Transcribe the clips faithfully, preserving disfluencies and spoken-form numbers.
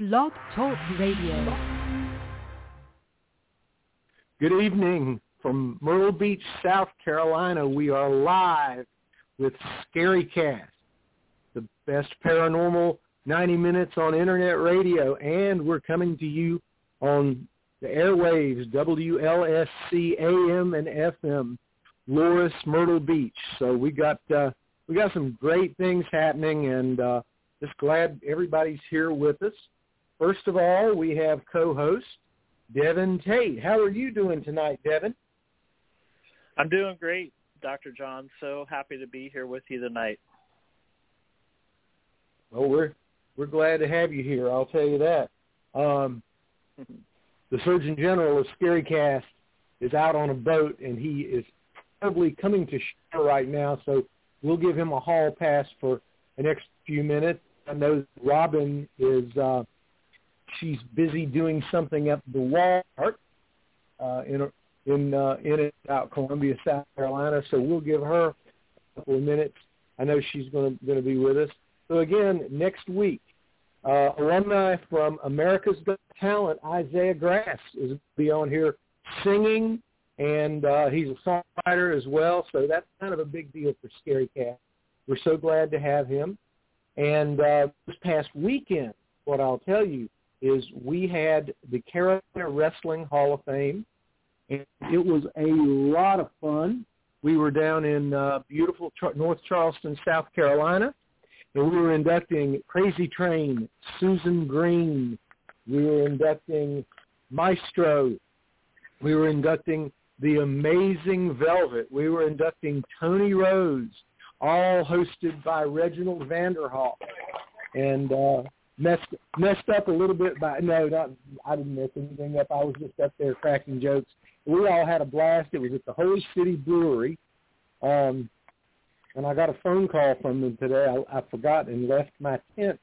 Blog Talk Radio. Good evening from Myrtle Beach, South Carolina. We are live with ScaryCast, the best paranormal ninety minutes on internet radio, and we're coming to you on the airwaves, W L S C A M and F M, Loris, Myrtle Beach. So we got uh, we got some great things happening, and uh, just glad everybody's here with us. First of all, we have co-host Devin Tate. How are you doing tonight, Devin? I'm doing great, Doctor John. So happy to be here with you tonight. Well, we're we're glad to have you here. I'll tell you that. Um, the Surgeon General of ScaryCast is out on a boat, and he is probably coming to shore right now. So we'll give him a hall pass for the next few minutes. I know Robin is. Uh, She's busy doing something up the Walmart uh, in in uh, in and out Columbia, South Carolina. So we'll give her a couple of minutes. I know she's going to going to be with us. So again, next week, uh, alumni from America's Got Talent, Isaiah Grass, is going to be on here singing, and uh, he's a songwriter as well. So that's kind of a big deal for ScaryCast. We're so glad to have him. And uh, this past weekend, what I'll tell you is we had the Carolina Wrestling Hall of Fame, and it was a lot of fun. We were down in uh, beautiful Char- North Charleston, South Carolina, and we were inducting Crazy Train, Susan Green. We were inducting Maestro. We were inducting The Amazing Velvet. We were inducting Tony Rhodes, all hosted by Reginald Vanderhoff. And uh, Messed messed up a little bit by no, not I didn't mess anything up. I was just up there cracking jokes. We all had a blast. It was at the Holy City Brewery, um, and I got a phone call from them today. I, I forgot and left my tent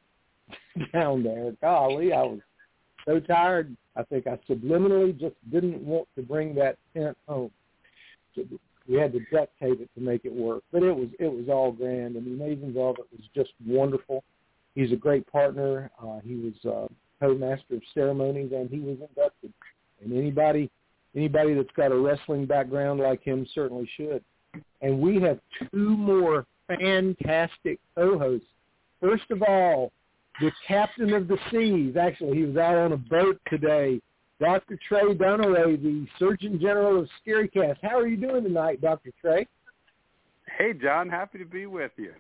down there. Golly, I was so tired. I think I subliminally just didn't want to bring that tent home. So we had to duct tape it to make it work, but it was it was all grand, and the Amazing Velvet was just wonderful. He's a great partner. Uh, he was uh, co-master of ceremonies, and he was inducted. And anybody anybody that's got a wrestling background like him certainly should. And we have two more fantastic co-hosts. First of all, the captain of the seas. Actually, he was out on a boat today. Doctor Trey Dunaway, the Surgeon General of ScaryCast. How are you doing tonight, Doctor Trey? Hey, John. Happy to be with you.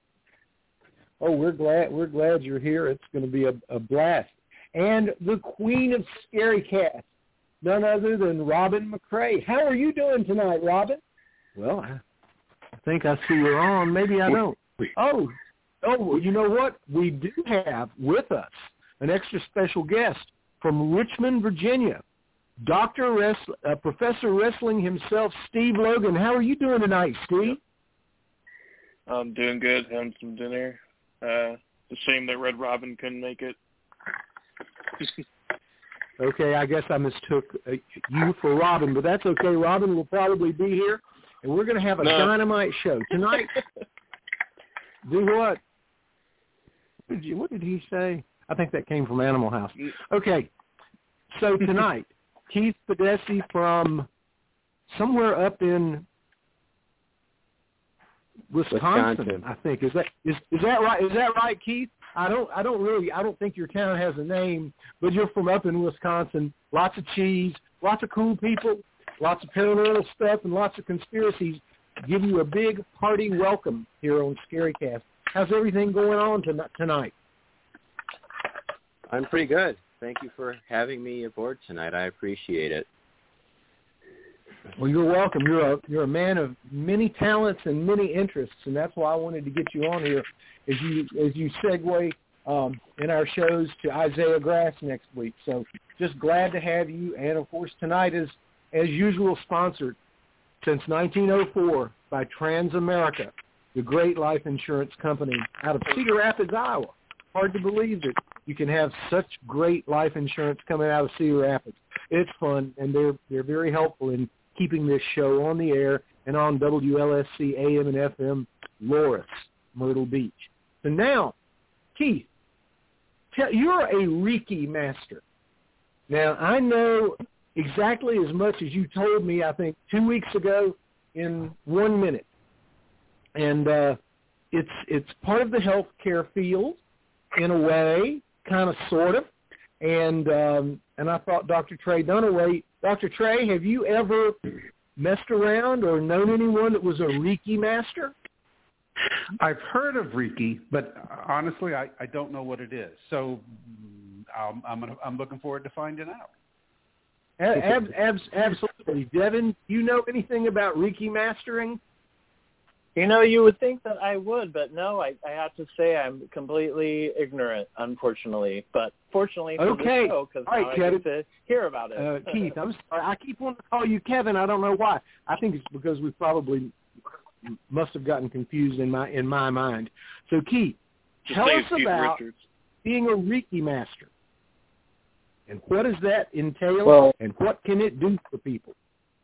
Oh, we're glad we're glad you're here. It's going to be a, a blast. And the queen of ScaryCast, none other than Robin McCrae. How are you doing tonight, Robin? Well, I think I see you're on. Maybe I don't. Oh, oh, well, you know what? We do have with us an extra special guest from Richmond, Virginia, Doctor Wrestling, uh, Professor Wrestling himself, Steve Logan. How are you doing tonight, Steve? I'm doing good. Having some dinner. Uh, it's a shame that Red Robin couldn't make it. Okay, I guess I mistook uh, you for Robin, but that's okay. Robin will probably be here, and we're going to have a no. dynamite show tonight. Do what? What did, you, what did he say? I think that came from Animal House. Okay, so tonight, Keith Podesi from somewhere up in Wisconsin, Wisconsin, I think. Is that is is that right? Is that right, Keith? I don't I don't really I don't think your town has a name, but you're from up in Wisconsin. Lots of cheese, lots of cool people, lots of paranormal stuff, and lots of conspiracies. Give you a big hearty welcome here on ScaryCast. How's everything going on tonight? I'm pretty good. Thank you for having me aboard tonight. I appreciate it. Well, you're welcome. You're a you're a man of many talents and many interests, and that's why I wanted to get you on here as you as you segue um, in our shows to Isaiah Grass next week. So just glad to have you, and of course tonight is as usual sponsored since nineteen oh four by Transamerica, the great life insurance company out of Cedar Rapids, Iowa. Hard to believe that you can have such great life insurance coming out of Cedar Rapids. It's fun, and they're they're very helpful in keeping this show on the air and on W L S C A M and F M Loris, Myrtle Beach. So now, Keith, tell, you're a Reiki master. Now, I know exactly as much as you told me, I think, two weeks ago in one minute. And uh, it's it's part of the healthcare field in a way, kind of, sort of. And um, and I thought Doctor Trey Dunaway, Doctor Trey, have you ever messed around or known anyone that was a Reiki master? I've heard of Reiki, but honestly, I, I don't know what it is. So um, I'm gonna, I'm looking forward to finding out. Ab, ab, absolutely. Devin, do you know anything about Reiki mastering? You know, you would think that I would, but no, I, I have to say I'm completely ignorant, unfortunately. But fortunately for okay. the show, because now right, I Kevin. get to hear about it. Uh, Keith, I'm sorry. I keep wanting to call you Kevin. I don't know why. I think it's because we probably must have gotten confused in my in my mind. So, Keith, Just tell say us Keith about Richards. being a Reiki master. And what does that entail, Well, and what can it do for people?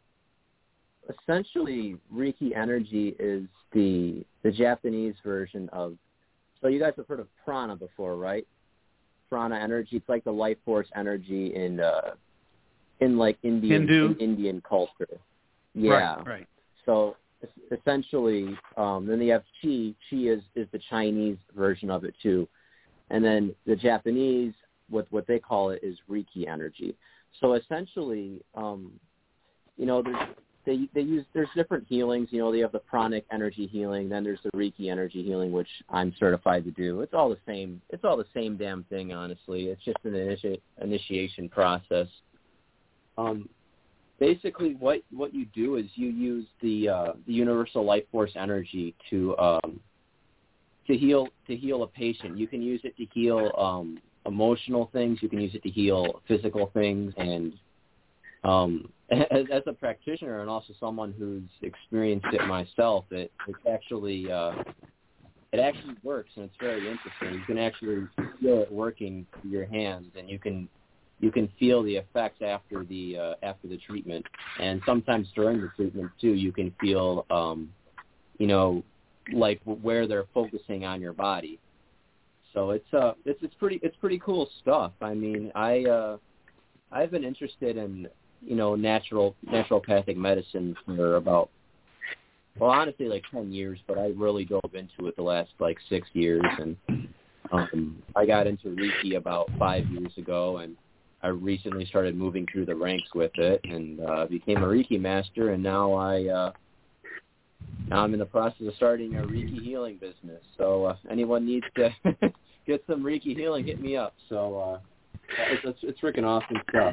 essentially, Reiki energy is the the Japanese version of. So you guys have heard of prana before, right? Prana energy. It's like the life force energy in uh, in like Indian Hindu? in Indian culture. Yeah. Right. Right. So essentially, um, then they have Qi. Qi is, is the Chinese version of it too, and then the Japanese, what what they call it is Reiki energy. So essentially, um, you know, there's they they use there's different healings. You know, they have the pranic energy healing. Then there's the Reiki energy healing, which I'm certified to do. It's all the same. It's all the same damn thing, honestly. It's just an initi- initiation process. Um, basically, what what you do is you use the uh, the universal life force energy to um, to heal to heal a patient. You can use it to heal um, emotional things. You can use it to heal physical things, and um, as, as a practitioner and also someone who's experienced it myself, it it's actually uh, it actually works, and it's very interesting. You can actually feel it working through your hands, and you can you can feel the effects after the uh, after the treatment, and sometimes during the treatment too. You can feel um, you know like where they're focusing on your body. So it's uh it's it's pretty it's pretty cool stuff. I mean, I uh, I've been interested in you know natural naturopathic medicine for about well honestly like ten years, but I really dove into it the last like six years, and um, I got into Reiki about five years ago, and I recently started moving through the ranks with it, and uh, became a Reiki master, and now I uh, now I'm in the process of starting a Reiki healing business. So uh, anyone needs to get some Reiki healing, hit me up. So uh, it's, it's, it's freaking awesome stuff.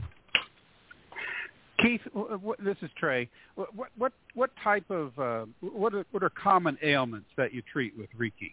Keith, what, this is Trey. What what what type of uh, what are, what are common ailments that you treat with Reiki?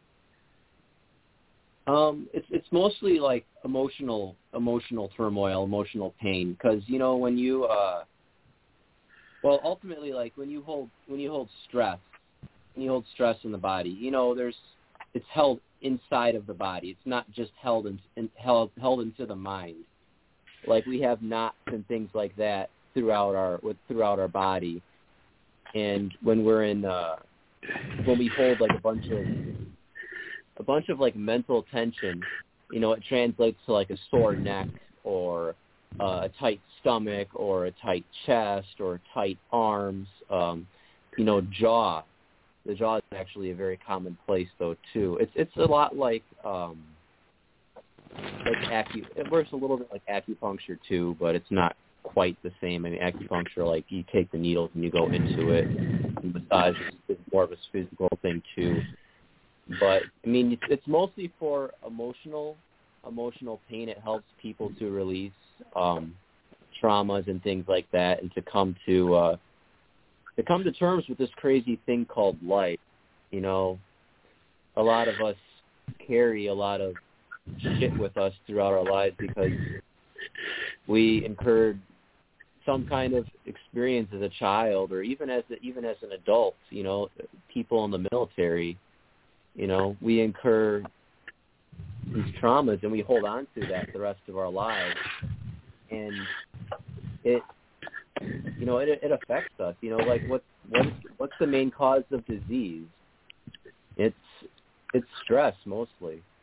Um, it's it's mostly like emotional emotional turmoil, emotional pain, because you know when you uh, well ultimately like when you hold when you hold stress, when you hold stress in the body, you know there's it's held inside of the body. It's not just held in, in held held into the mind. Like we have knots and things like that throughout our with throughout our body, and when we're in uh, when we hold like a bunch of a bunch of like mental tension, you know, it translates to like a sore neck or uh, a tight stomach or a tight chest or tight arms, um, you know, jaw. The jaw is actually a very common place though too. It's it's a lot like um, like acu. It works a little bit like acupuncture too, but it's not quite the same. I mean, acupuncture, like you take the needles and you go into it. And massage is more of a physical thing too. But I mean, it's, it's mostly for emotional, emotional pain. It helps people to release um, traumas and things like that, and to come to uh, to come to terms with this crazy thing called life. You know, a lot of us carry a lot of shit with us throughout our lives because we incurred some kind of experience as a child, or even as a, even as an adult. You know, people in the military. You know, we incur these traumas and we hold on to that the rest of our lives, and it, you know, it it affects us. You know, like what what is, what's the main cause of disease? It's it's stress mostly.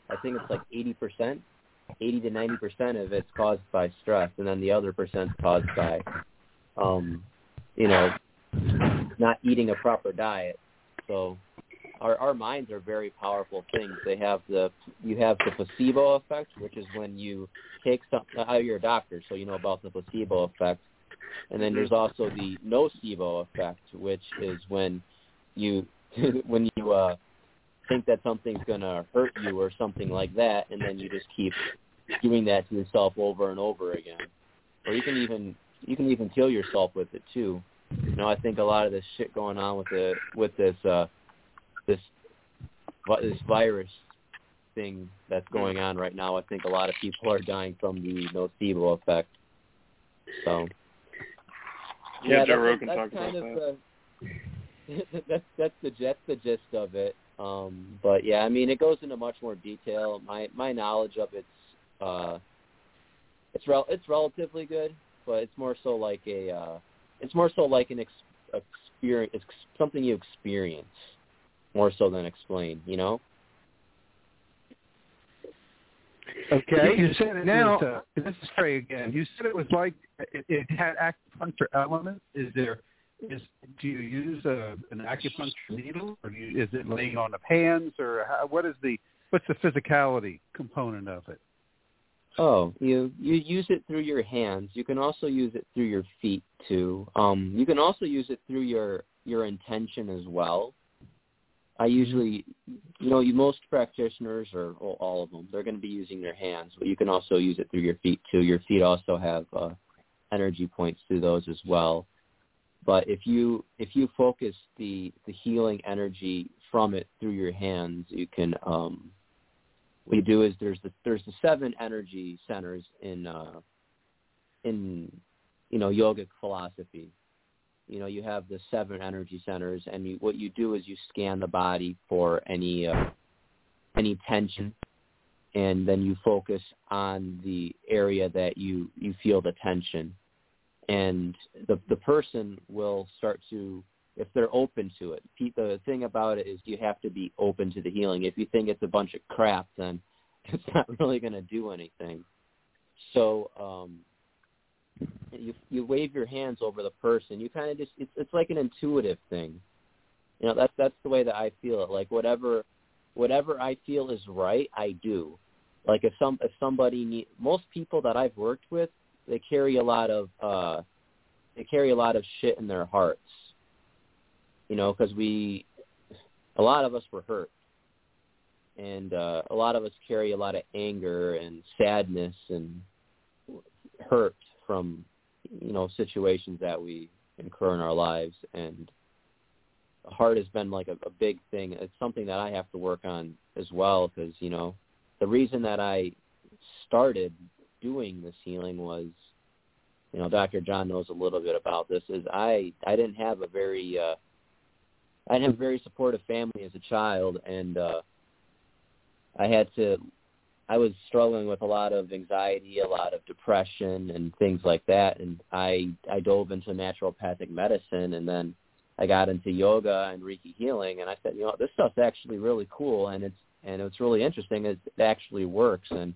I think it's like eighty percent, eighty to ninety percent of it's caused by stress, and then the other percent caused by, um, you know, not eating a proper diet. So our our minds are very powerful things. They have the you have the placebo effect, which is when you take something. Uh, you're a doctor, so you know about the placebo effect. And then there's also the nocebo effect, which is when you when you uh, think that something's going to hurt you or something like that, and then you just keep doing that to yourself over and over again. Or you can even you can even kill yourself with it too. You know, I think a lot of this shit going on with the with this uh, this this virus thing that's going on right now. I think a lot of people are dying from the nocebo effect. So. Yeah, Yeah, Joe that's, Rogan that's talked kind about of that. the, that's that's the that's the gist of it. Um, but yeah, I mean, it goes into much more detail. My my knowledge of it's uh, it's rel- it's relatively good, but it's more so like a uh, it's more so like an ex- experience. It's something you experience more so than explain. You know. Okay. You said it now. was, uh, this is Trey again. You said it was like it, it had acupuncture elements. Is there? Is do you use a, an acupuncture needle, or do you, is it laying on the hands, or how, what is the what's the physicality component of it? Oh, you you use it through your hands. You can also use it through your feet too. Um, you can also use it through your your intention as well. I usually, you know, you, most practitioners, or well, all of them, they're going to be using their hands, but you can also use it through your feet too. Your feet also have uh, energy points through those as well. But if you if you focus the, the healing energy from it through your hands, you can. Um, what you do is there's the there's the seven energy centers in uh, in you know yogic philosophy. You know, you have the seven energy centers, and you, what you do is you scan the body for any uh, any tension, and then you focus on the area that you, you feel the tension. And the the person will start to, if they're open to it. The thing about it is you have to be open to the healing. If you think it's a bunch of crap, then it's not really going to do anything. So, um, You you wave your hands over the person. You kind of just it's it's like an intuitive thing, you know. That's that's the way that I feel it. Like whatever whatever I feel is right, I do. Like if some if somebody need, most people that I've worked with, they carry a lot of uh, they carry a lot of shit in their hearts, you know, because we a lot of us were hurt, and uh, a lot of us carry a lot of anger and sadness and hurt from, you know, situations that we incur in our lives. And heart has been like a, a big thing. It's something that I have to work on as well, because, you know, the reason that I started doing this healing was, you know, Doctor John knows a little bit about this, is I, I didn't have a very, uh, I didn't have a very supportive family as a child, and uh, I had to I was struggling with a lot of anxiety, a lot of depression, and things like that. And I, I dove into naturopathic medicine, and then I got into yoga and Reiki healing. And I said, you know, this stuff's actually really cool, and it's and it's really interesting. It actually works, and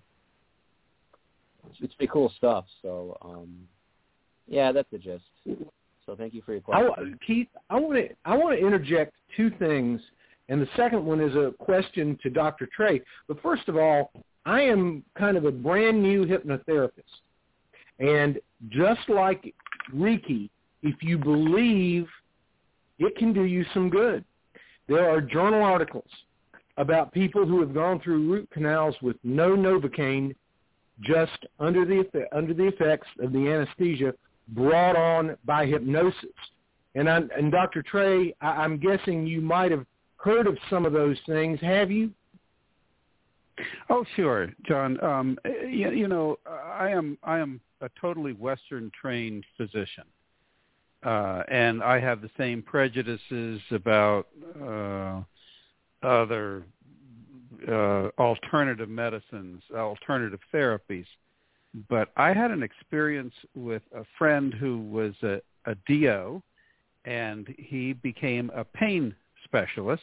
it's, it's pretty cool stuff. So, um, yeah, that's the gist. So, thank you for your question, I, Keith. I want to I want to interject two things, and the second one is a question to Doctor Trey. But first of all, I am kind of a brand new hypnotherapist. And just like Reiki, if you believe, it can do you some good. There are journal articles about people who have gone through root canals with no Novocaine, just under the under the effects of the anesthesia brought on by hypnosis. And, I, and Doctor Trey, I, I'm guessing you might have heard of some of those things. Have you? Oh, sure, John. Um, you, you know, I am I am a totally Western trained physician, uh, and I have the same prejudices about uh, other uh, alternative medicines, alternative therapies. But I had an experience with a friend who was a, a D O, and he became a pain specialist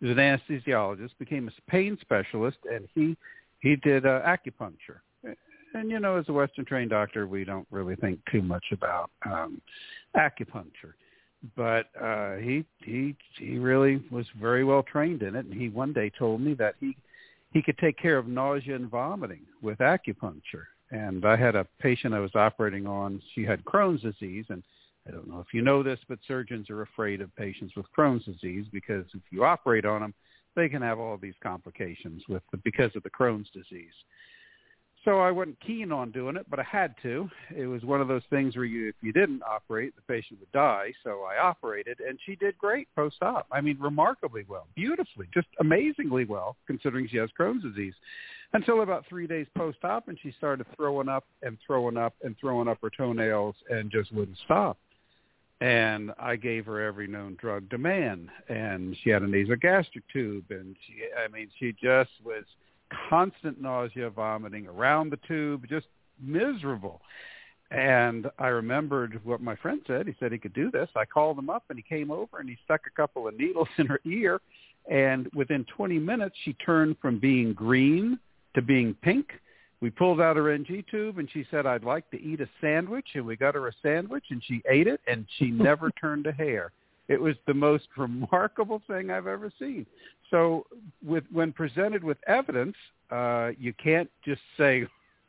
He was an anesthesiologist, became a pain specialist, and he he did uh, acupuncture. And, you know, as a Western-trained doctor, we don't really think too much about um, acupuncture. But uh, he he he really was very well trained in it, and he one day told me that he he could take care of nausea and vomiting with acupuncture. And I had a patient I was operating on. She had Crohn's disease, and I don't know if you know this, but surgeons are afraid of patients with Crohn's disease because if you operate on them, they can have all these complications with the, because of the Crohn's disease. So I wasn't keen on doing it, but I had to. It was one of those things where you, if you didn't operate, the patient would die. So I operated, and she did great post-op. I mean, remarkably well, beautifully, just amazingly well, considering she has Crohn's disease. Until about three days post-op, and she started throwing up and throwing up and throwing up her toenails and just wouldn't stop. And I gave her every known drug to man, and she had a nasogastric tube, and she, I mean, she just was constant nausea, vomiting around the tube, just miserable. And I remembered what my friend said. He said he could do this. I called him up, and he came over, and he stuck a couple of needles in her ear, and within twenty minutes, she turned from being green to being pink. We pulled out her N G tube, and she said, I'd like to eat a sandwich, and we got her a sandwich, and she ate it, and she never turned a hair. It was the most remarkable thing I've ever seen. So with, when presented with evidence, uh, you can't just say,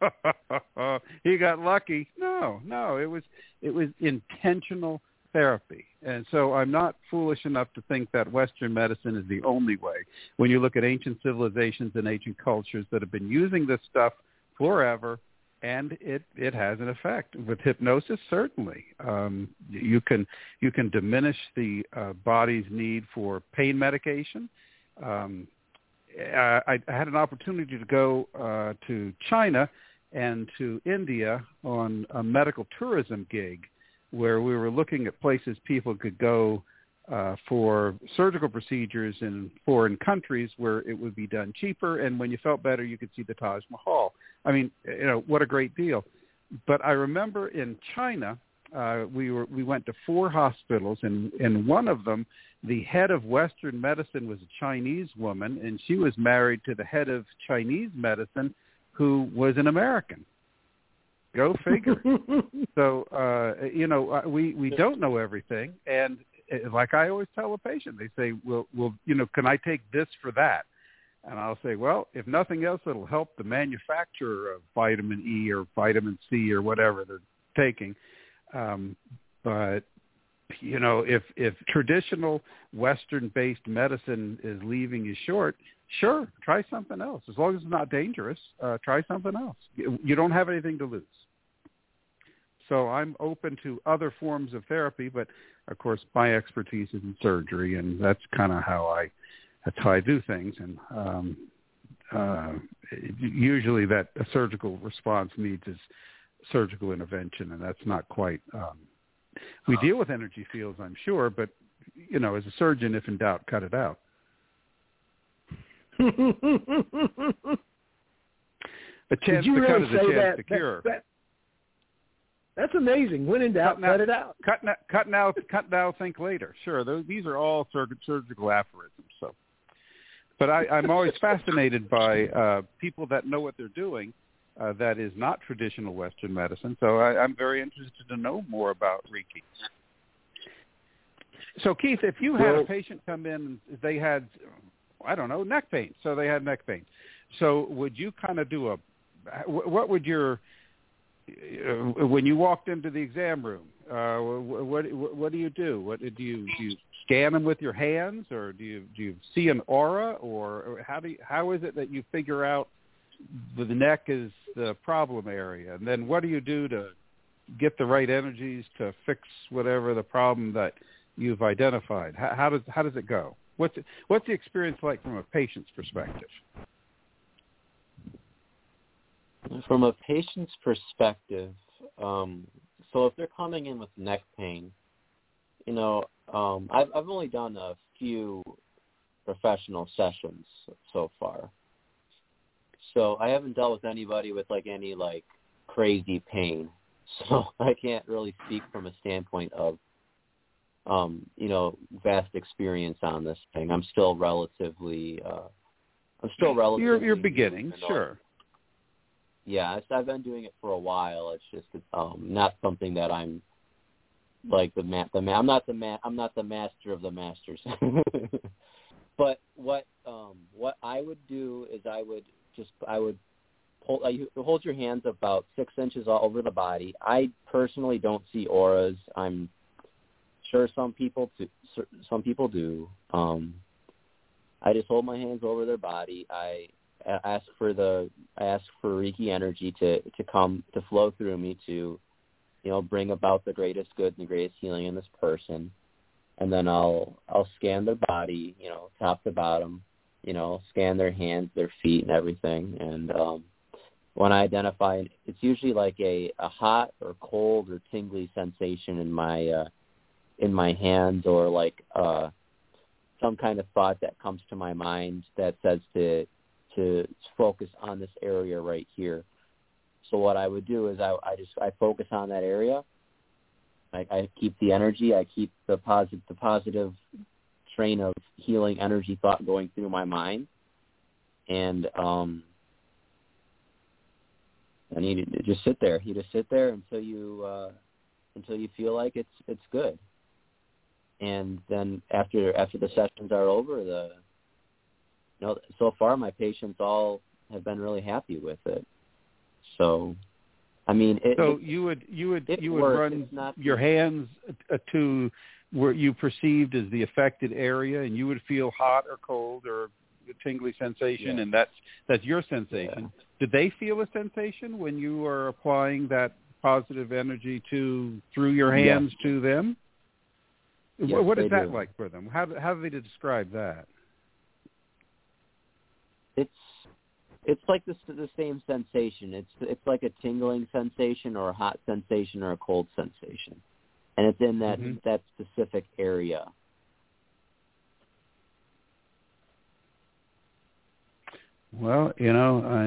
he got lucky. No, no, it was it was intentional therapy. And so I'm not foolish enough to think that Western medicine is the only way. When you look at ancient civilizations and ancient cultures that have been using this stuff forever, and it, it has an effect. With hypnosis, certainly. Um, you can you can diminish the uh, body's need for pain medication. Um, I, I had an opportunity to go uh, to China and to India on a medical tourism gig where we were looking at places people could go uh, for surgical procedures in foreign countries where it would be done cheaper, and when you felt better, you could see the Taj Mahal. I mean, you know, what a great deal. But I remember in China, uh, we were we went to four hospitals, and in one of them, the head of Western medicine was a Chinese woman, and she was married to the head of Chinese medicine, who was an American. Go figure. So, uh, you know, we, we don't know everything. And like I always tell a patient, they say, well, well, you know, can I take this for that? And I'll say, well, if nothing else, it'll help the manufacturer of vitamin E or vitamin C or whatever they're taking. Um, but, you know, if, if traditional Western-based medicine is leaving you short, sure, try something else. As long as it's not dangerous, uh, try something else. You, you don't have anything to lose. So I'm open to other forms of therapy, but, of course, my expertise is in surgery, and that's kind of how I that's how I do things. And um, uh, usually that a surgical response needs is surgical intervention, and that's not quite um, – we deal with energy fields, I'm sure, but, you know, as a surgeon, if in doubt, cut it out. A chance to really cut is a chance that, to cure. That, that, that's amazing. When in doubt, cut, cut it out. Cut now, cut now, cut now, think later. Sure, those, these are all surg- surgical aphorisms. So, but I, I'm always fascinated by uh, people that know what they're doing. Uh, that is not traditional Western medicine. So I, I'm very interested to know more about Reiki. So Keith, if you had well, a patient come in, and they had, I don't know, neck pain. So they had neck pain. So would you kind of do a, what would your, when you walked into the exam room, uh, what, what what do you do? What do you do? You scan them with your hands, or do you do you see an aura, or how do you, how is it that you figure out the neck is the problem area, and then what do you do to get the right energies to fix whatever the problem that you've identified? How, how does how does it go? What's it, what's the experience like from a patient's perspective? From a patient's perspective, um, so if they're coming in with neck pain, you know, um, I've, I've only done a few professional sessions so far. So I haven't dealt with anybody with, like, any, like, crazy pain. So I can't really speak from a standpoint of um, you know, vast experience on this thing. I'm still relatively, uh, I'm still relatively. You're, you're beginning, you know, sure. Yeah, I've been doing it for a while. It's just um, not something that I'm like the ma- the ma- I'm not the ma- I'm not the master of the masters. But what um, what I would do is I would just I would hold uh, you hold your hands about six inches all over the body. I personally don't see auras. I'm sure some people do, some people do. Um, I just hold my hands over their body. I ask for the I ask for Reiki energy to, to come to flow through me to, you know, bring about the greatest good and the greatest healing in this person. And then I'll I'll scan their body, you know, top to bottom, you know, scan their hands, their feet, and everything. And um, when I identify, it's usually like a, a hot or cold or tingly sensation in my uh, in my hands, or like uh, some kind of thought that comes to my mind that says to to focus on this area right here. So what I would do is I, I just I focus on that area. I, I keep the energy. I keep the positive, the positive train of healing energy thought going through my mind, and um, and you just sit there. You just sit there until you uh, until you feel like it's it's good. And then after after the sessions are over, the you know so far my patients all have been really happy with it. So. I mean, it, so it, you would you would you would works. run your hands to where you perceived as the affected area, and you would feel hot or cold or a tingly sensation, yeah. and that's that's your sensation. Yeah. Did they feel a sensation when you are applying that positive energy to through your hands yes. to them? Yes, what is that do. like for them? How how do they describe that? It's It's like the, the same sensation. It's it's like a tingling sensation or a hot sensation or a cold sensation, and it's in that mm-hmm. that specific area. Well, you know, I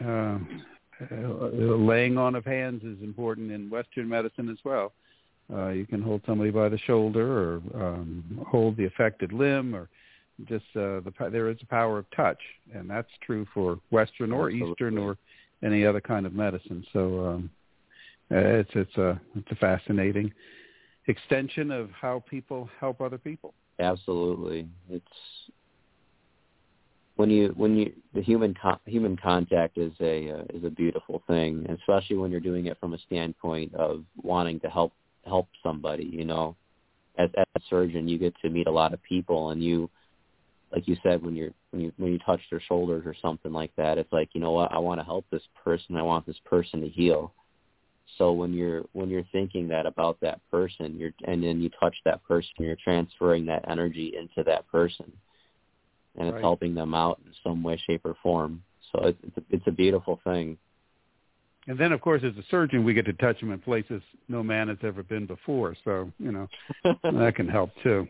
uh, laying on of hands is important in Western medicine as well. Uh, you can hold somebody by the shoulder, or um, hold the affected limb, or just uh, the there is a power of touch, and that's true for Western or Absolutely. Eastern or any other kind of medicine. So um, it's it's a it's a fascinating extension of how people help other people. Absolutely, it's when you when you the human con- human contact is a uh, is a beautiful thing, especially when you're doing it from a standpoint of wanting to help help somebody. You know, as, as a surgeon, you get to meet a lot of people, and you. Like you said, when you're when you when you touch their shoulders or something like that, it's like, you know what, I want to help this person. I want this person to heal. So when you're when you're thinking that about that person, you're and then you touch that person, you're transferring that energy into that person, and it's right. helping them out in some way, shape, or form. So it's it's a, it's a beautiful thing. And then, of course, as a surgeon, we get to touch them in places no man has ever been before. So you know that can help too.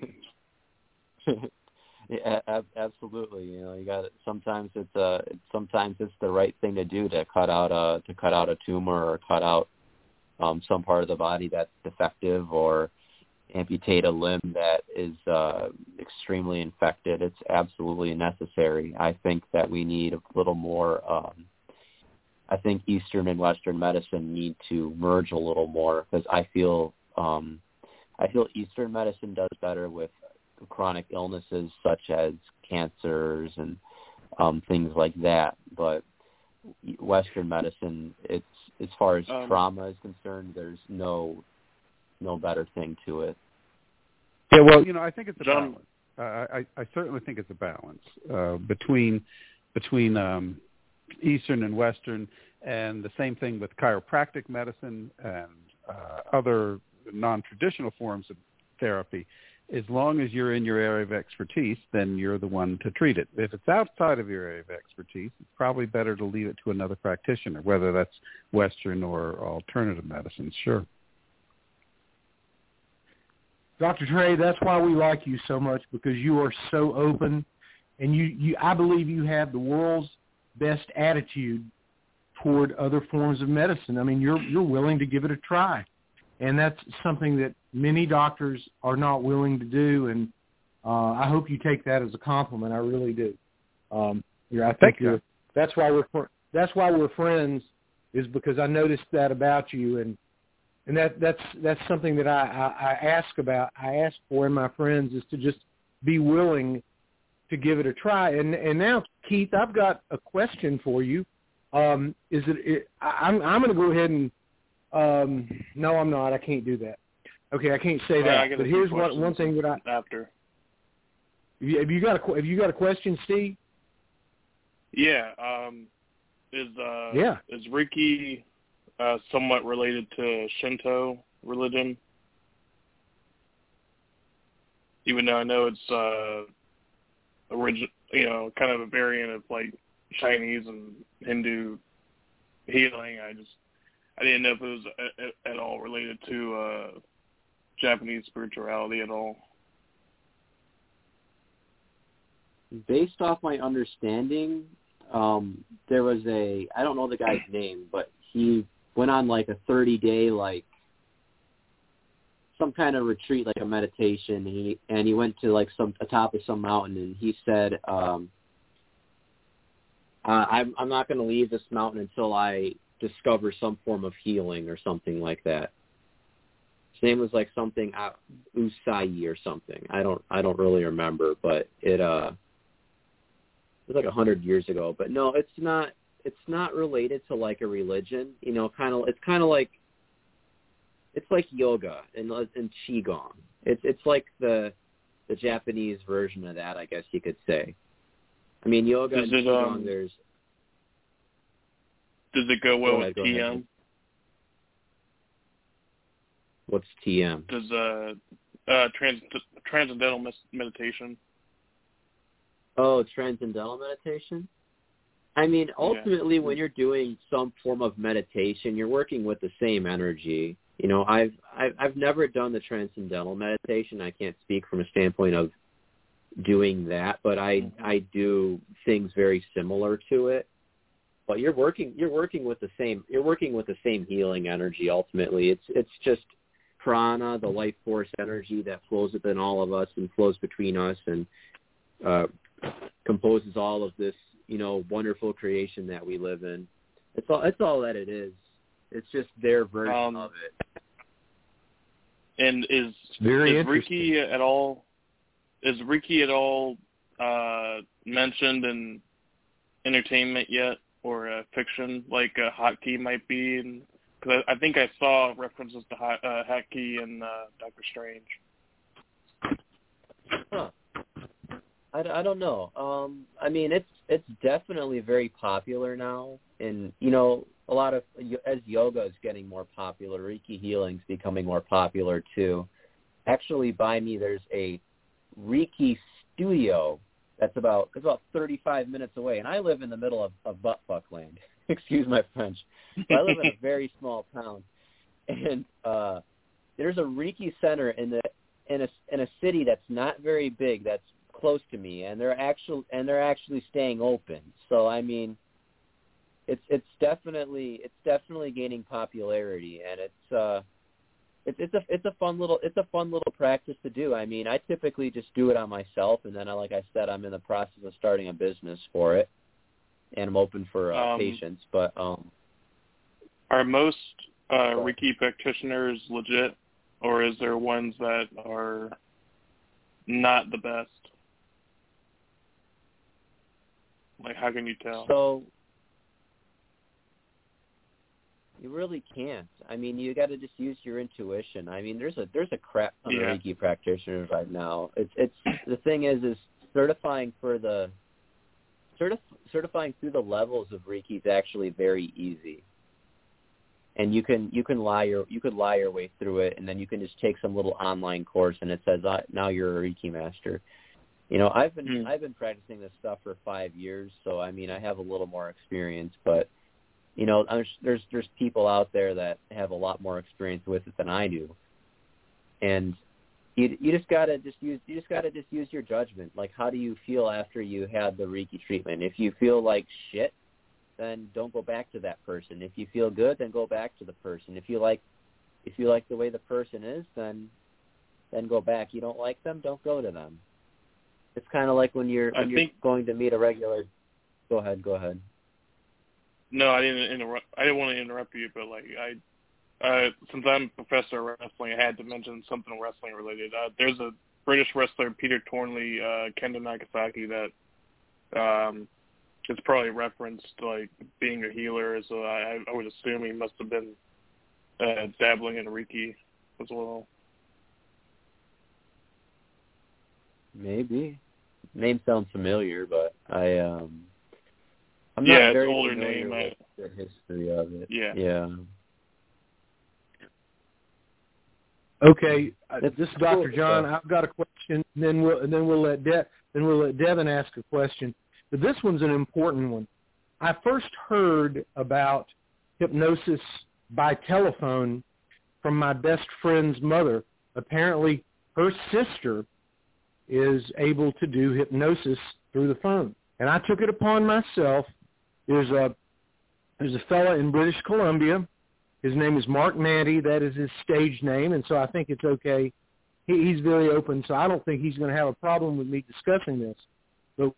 Yeah, absolutely. You know, you got it. Sometimes it's uh sometimes it's the right thing to do to cut out a to cut out a tumor or cut out um, some part of the body that's defective, or amputate a limb that is uh, extremely infected. It's absolutely necessary. I think that we need a little more. Um, I think Eastern and Western medicine need to merge a little more, because I feel um, I feel Eastern medicine does better with chronic illnesses such as cancers and um, things like that. But Western medicine, it's as far as um, trauma is concerned, there's no no better thing to it. Yeah, well, you know, I think it's a John, balance. Uh, I, I certainly think it's a balance uh, between between um, Eastern and Western, and the same thing with chiropractic medicine and uh, other non-traditional forms of therapy. As long as you're in your area of expertise, then you're the one to treat it. If it's outside of your area of expertise, it's probably better to leave it to another practitioner, whether that's Western or alternative medicine. Sure. Doctor Trey, that's why we like you so much, because you are so open, and you, you I believe you have the world's best attitude toward other forms of medicine. I mean, you're you're willing to give it a try. and that's something that many doctors are not willing to do, and uh, I hope you take that as a compliment. I really do. Um, yeah, I think Thank you're, you. that's why we're fr- that's why we're friends, is because I noticed that about you, and and that that's that's something that I, I, I ask about. I ask for in my friends is to just be willing to give it a try. And and now, Keith, I've got a question for you. Um, is it, it I, I'm I'm going to go ahead and um, no, I'm not. I can't do that. Okay, I can't say All right, I that. got But a few here's one questions one thing that I after. have you, have you got a have you got a question, Steve? Yeah. Um, is uh, Yeah. is Reiki uh, somewhat related to Shinto religion? Even though I know it's uh, origin, you know, kind of a variant of like Chinese and Hindu healing. I just I didn't know if it was a, a, at all related to uh, Japanese spirituality at all. Based off my understanding, um, there was a, I don't know the guy's name, but he went on like a thirty-day, like, some kind of retreat, like a meditation, and he, and he went to like some, atop of some mountain, and he said, um, uh, I'm, I'm not going to leave this mountain until I discover some form of healing or something like that. His name was like something, uh, Usai or something. I don't, I don't really remember, but it, uh, it was like a hundred years ago. But no, it's not, it's not related to like a religion, you know, kind of, it's kind of like, it's like yoga and, and Qigong. It's, it's like the, the Japanese version of that, I guess you could say. I mean, yoga Does and it, Qigong, um, there's... Does it go well Go ahead, with go T M? ahead. What's T M? Does uh, uh, trans- transcendental mes- meditation? Oh, transcendental meditation? I mean, ultimately, Yeah. when you're doing some form of meditation, you're working with the same energy. You know, I've, I've I've never done the transcendental meditation. I can't speak from a standpoint of doing that, but I Mm-hmm. I do things very similar to it. But you're working you're working with the same you're working with the same healing energy. Ultimately, it's it's just prana, the life force energy that flows within all of us and flows between us and uh, composes all of this, you know, wonderful creation that we live in. It's all it's all that it is. It's just their version Um, of it. And is Very is interesting. Reiki at all? Is Reiki at all uh, mentioned in entertainment yet, or uh, fiction, like uh, Hotkey might be? And because I, I think I saw references to hot, uh, Hotkey in uh, Doctor Strange. Huh. I, I don't know. Um, I mean, it's it's definitely very popular now, and you know, a lot of as yoga is getting more popular, Reiki healing's becoming more popular too. Actually, by me, there's a Reiki studio that's about it's about thirty-five minutes away, and I live in the middle of, of buttfuck land. Excuse my French. But I live in a very small town, and uh, there's a Reiki center in the in a in a city that's not very big. That's close to me, and they're actually and they're actually staying open. So I mean, it's it's definitely it's definitely gaining popularity, and it's uh, it's it's a it's a fun little it's a fun little practice to do. I mean, I typically just do it on myself, and then I, like I said, I'm in the process of starting a business for it, and I'm open for uh, Um, patients. But um, Are most uh, Reiki practitioners legit, or is there ones that are not the best? Like, how can you tell? so you really can't. I mean, you got to just use your intuition. I mean, there's a there's a crap ton Yeah. of Reiki practitioners right now. It's it's the thing is is certifying for the certif- certifying through the levels of Reiki is actually very easy. And you can you can lie your you could lie your way through it, and then you can just take some little online course, and it says uh, now you're a Reiki master. You know, I've been Mm. I've been practicing this stuff for five years, so I mean I have a little more experience. But you know, there's there's, there's people out there that have a lot more experience with it than I do, and you you just gotta just use you just gotta just use your judgment. Like, how do you feel after you had the Reiki treatment? If you feel like shit, then don't go back to that person. If you feel good, then go back to the person. If you like if you like the way the person is, then then go back. You don't like them, don't go to them. It's kind of like when you're when I you're think, going to meet a regular. Go ahead, go ahead. No, I didn't interrupt. I didn't want to interrupt you, but like I, uh, since I'm a professor of wrestling, I had to mention something wrestling related. Uh, there's a British wrestler, Peter Thornley, uh, Kendo Nagasaki, that um, it's probably referenced like being a healer. So I, I would assume he must have been uh, dabbling in Reiki as well. Maybe. Name sounds familiar, but I um I'm yeah, not very it's older familiar name. with I, the history of it. Yeah. Yeah. Okay, uh, That's this is cool Doctor John. stuff. I've got a question, and then we'll and then we'll let De- then we'll let Devin ask a question. But this one's an important one. I first heard about hypnosis by telephone from my best friend's mother. Apparently, her sister is able to do hypnosis through the phone, and I took it upon myself. There's a there's a fella in British Columbia. His name is Mark Mandy. That is his stage name, and so I think it's okay. He, he's very open, so I don't think he's going to have a problem with me discussing this. But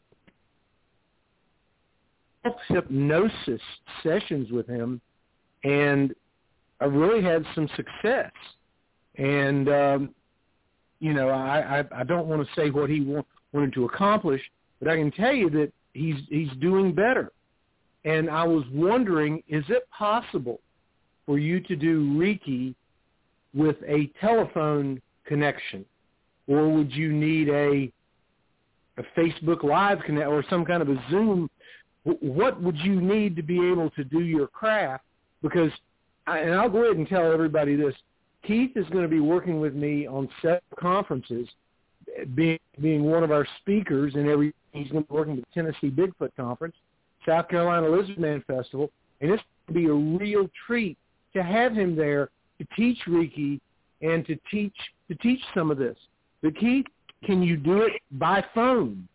hypnosis sessions with him, and I really had some success. And, um, you know, I, I, I don't want to say what he wa- wanted to accomplish, but I can tell you that he's he's doing better. And I was wondering, is it possible for you to do Reiki with a telephone connection, or would you need a a Facebook Live connect or some kind of a Zoom? What would you need to be able to do your craft? Because, I, and I'll go ahead and tell everybody this, Keith is going to be working with me on several conferences, being being one of our speakers, and every he's going to be working with the Tennessee Bigfoot Conference, South Carolina Lizard Man Festival, and it's going to be a real treat to have him there to teach Reiki and to teach to teach some of this. But Keith, can you do it by phone?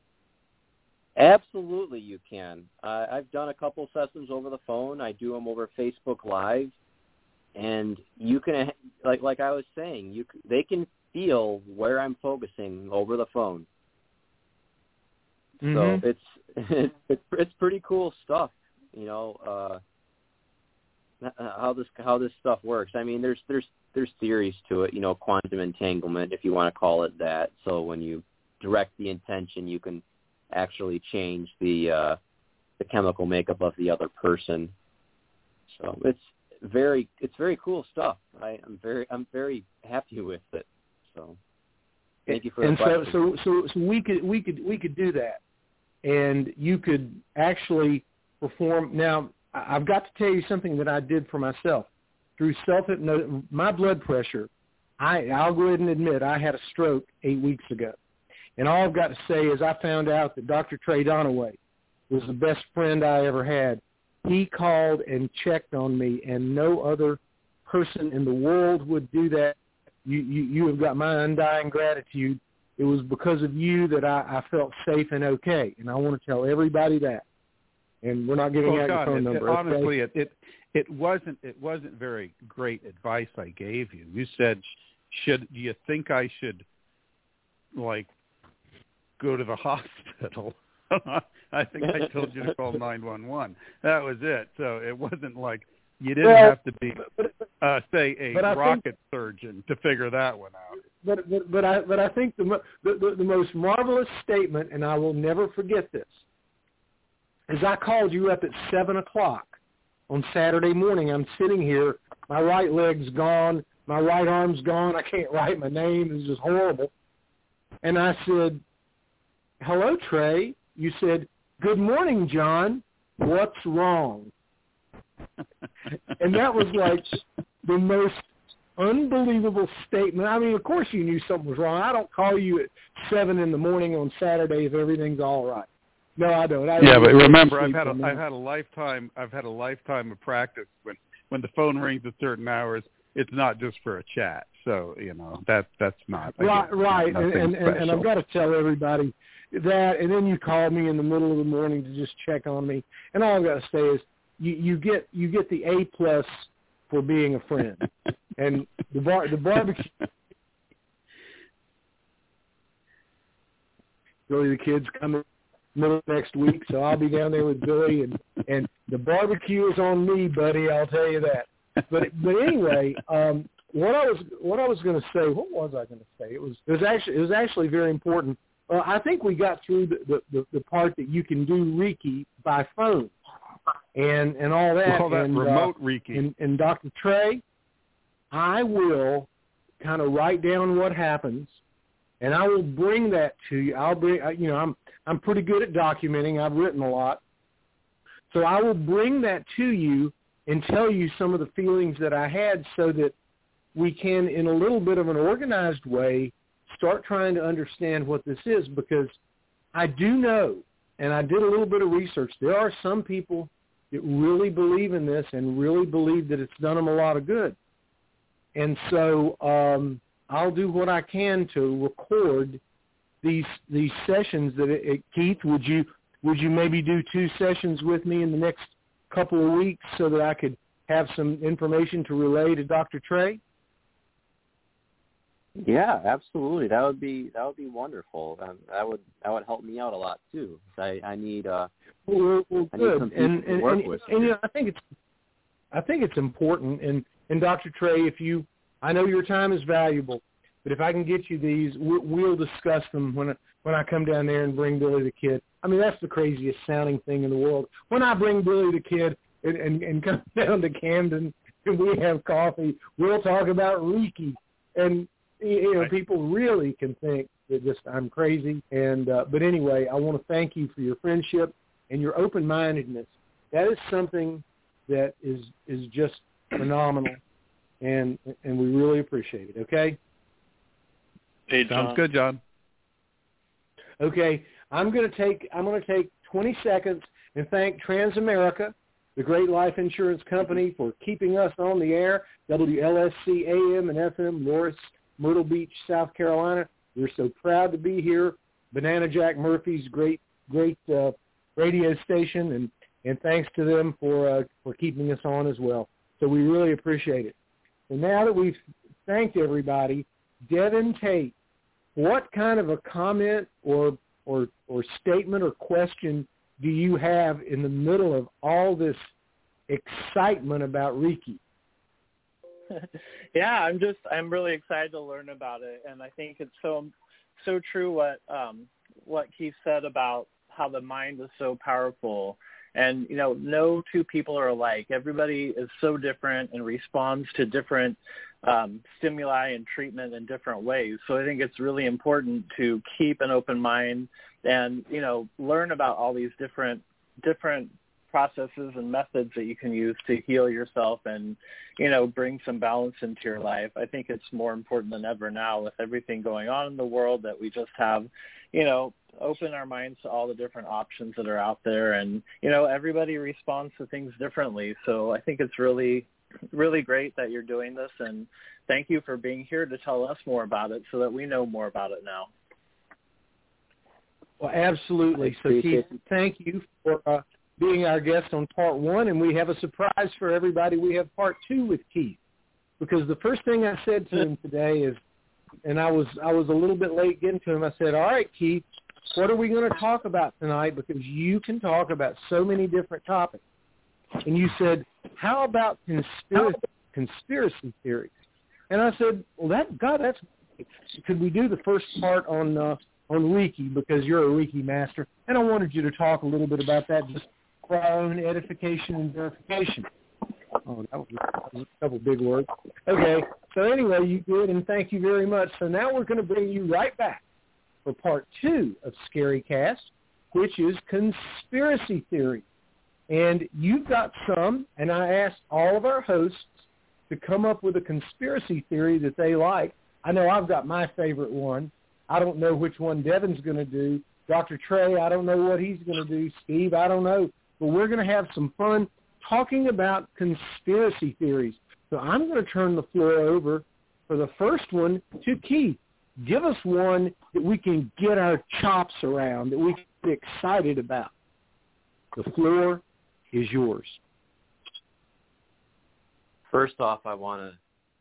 Absolutely, you can. Uh, I've done a couple sessions over the phone. I do them over Facebook Live, and you can, like like I was saying, you they can feel where I'm focusing over the phone. Mm-hmm. So it's it's it's pretty cool stuff, you know. Uh, how this how this stuff works. I mean, there's there's there's theories to it, you know, quantum entanglement, if you want to call it that. So when you direct the intention, you can actually change the uh, the chemical makeup of the other person. So it's very it's very cool stuff. I, I'm very I'm very happy with it. So thank you for the and question. so, so so so we could we could we could do that, and you could actually perform. Now, I've got to tell you something that I did for myself through self-hypnosis. My blood pressure, I, I'll go ahead and admit I had a stroke eight weeks ago. And all I've got to say is I found out that Doctor Trey Donaway was the best friend I ever had. He called and checked on me, and no other person in the world would do that. You, you, you have got my undying gratitude. It was because of you that I, I felt safe and okay, and I want to tell everybody that. And we're not giving well, out God, your phone it, number. it, honestly, okay? it, it it wasn't it wasn't very great advice I gave you. You said, "Should do you think I should like go to the hospital?" I think I told you to call nine one one. That was it. So it wasn't like you didn't well, have to be, uh, say, a rocket think, surgeon to figure that one out. But but but I but I think the the, the the most marvelous statement, and I will never forget this, is I called you up at seven o'clock on Saturday morning. I'm sitting here, my right leg's gone, my right arm's gone, I can't write my name, it's just horrible. And I said, "Hello, Trey." You said, "Good morning, John. What's wrong?" And that was like the most unbelievable statement. I mean, of course you knew something was wrong. I don't call you at seven in the morning on Saturday if everything's all right. No, I don't. I yeah, but remember, I've had a, I've had a lifetime. I've had a lifetime of practice. When when the phone rings at certain hours, it's not just for a chat. So you know that that's not right. Again, right, and and, and and I've got to tell everybody that. And then you call me in the middle of the morning to just check on me, and all I've got to say is you, you get you get the A plus for being a friend. and the bar the barbecue. Billy the kid's coming middle of next week, so I'll be down there with Billy, and and the barbecue is on me, buddy. I'll tell you that. But but anyway, um, what I was what I was going to say, what was I going to say? It was it was actually it was actually very important. Uh, I think we got through the, the, the part that you can do Reiki by phone and and all that. We'll call that and, remote uh, Reiki. And, and Doctor Trey, I will kind of write down what happens, and I will bring that to you. I'll bring you know I'm I'm pretty good at documenting. I've written a lot, so I will bring that to you and tell you some of the feelings that I had, so that we can, in a little bit of an organized way, start trying to understand what this is, because I do know, and I did a little bit of research, there are some people that really believe in this and really believe that it's done them a lot of good. And so um, I'll do what I can to record these these sessions. That it, it, Keith, would you would you maybe do two sessions with me in the next couple of weeks so that I could have some information to relay to Doctor Trey? Yeah, absolutely. That would be that would be wonderful. Um, that would that would help me out a lot too. I I need uh well, well, I need good. some people and, to and, work and, with. And you know, I think it's I think it's important. And and Doctor Trey, if you, I know your time is valuable, but if I can get you these, we'll, we'll discuss them when I, when I come down there and bring Billy the Kid. I mean, that's the craziest sounding thing in the world. When I bring Billy the Kid and, and, and come down to Camden and we have coffee, we'll talk about Reiki. And you know, people really can think that just I'm crazy. And uh, but anyway, I want to thank you for your friendship and your open-mindedness. That is something that is is just phenomenal, and and we really appreciate it. Okay. Hey, John. Sounds good, John. Okay, I'm going to take I'm going to take twenty seconds and thank Transamerica, the great life insurance company, for keeping us on the air. W L S C A M and F M, Morris, Myrtle Beach, South Carolina. We're so proud to be here. Banana Jack Murphy's great, great uh, radio station, and, and thanks to them for uh, for keeping us on as well. So we really appreciate it. And now that we've thanked everybody, Devin Tate, what kind of a comment or or or statement or question do you have in the middle of all this excitement about Reiki? Yeah, I'm just I'm really excited to learn about it, and I think it's so so true what um, what Keith said about how the mind is so powerful. And you know, no two people are alike. Everybody is so different and responds to different um, stimuli and treatment in different ways. So I think it's really important to keep an open mind and you know learn about all these different different processes and methods that you can use to heal yourself and, you know, bring some balance into your life. I think it's more important than ever now with everything going on in the world that we just have, you know, open our minds to all the different options that are out there. And, you know, everybody responds to things differently. So I think it's really, really great that you're doing this. And thank you for being here to tell us more about it so that we know more about it now. Well, absolutely. So, Keith, thank you for uh, being our guest on part one, and we have a surprise for everybody. We have part two with Keith, because the first thing I said to him today is, and I was I was a little bit late getting to him, I said, all right, Keith, what are we going to talk about tonight? Because you can talk about so many different topics. And you said, how about conspiracy, conspiracy theories? And I said, well, that God, that's could we do the first part on uh, on Reiki, because you're a Reiki master, and I wanted you to talk a little bit about that just for our own edification and verification. Oh, that was, that was a couple big words. Okay, so anyway, you did, and thank you very much. So now we're going to bring you right back for part two of Scary Cast, which is conspiracy theory. And you've got some, and I asked all of our hosts to come up with a conspiracy theory that they like. I know I've got my favorite one. I don't know which one Devin's going to do. Doctor Trey, I don't know what he's going to do. Steve, I don't know. But we're going to have some fun talking about conspiracy theories. So I'm going to turn the floor over for the first one to Keith. Give us one that we can get our chops around, that we can be excited about. The floor is yours. First off, I want to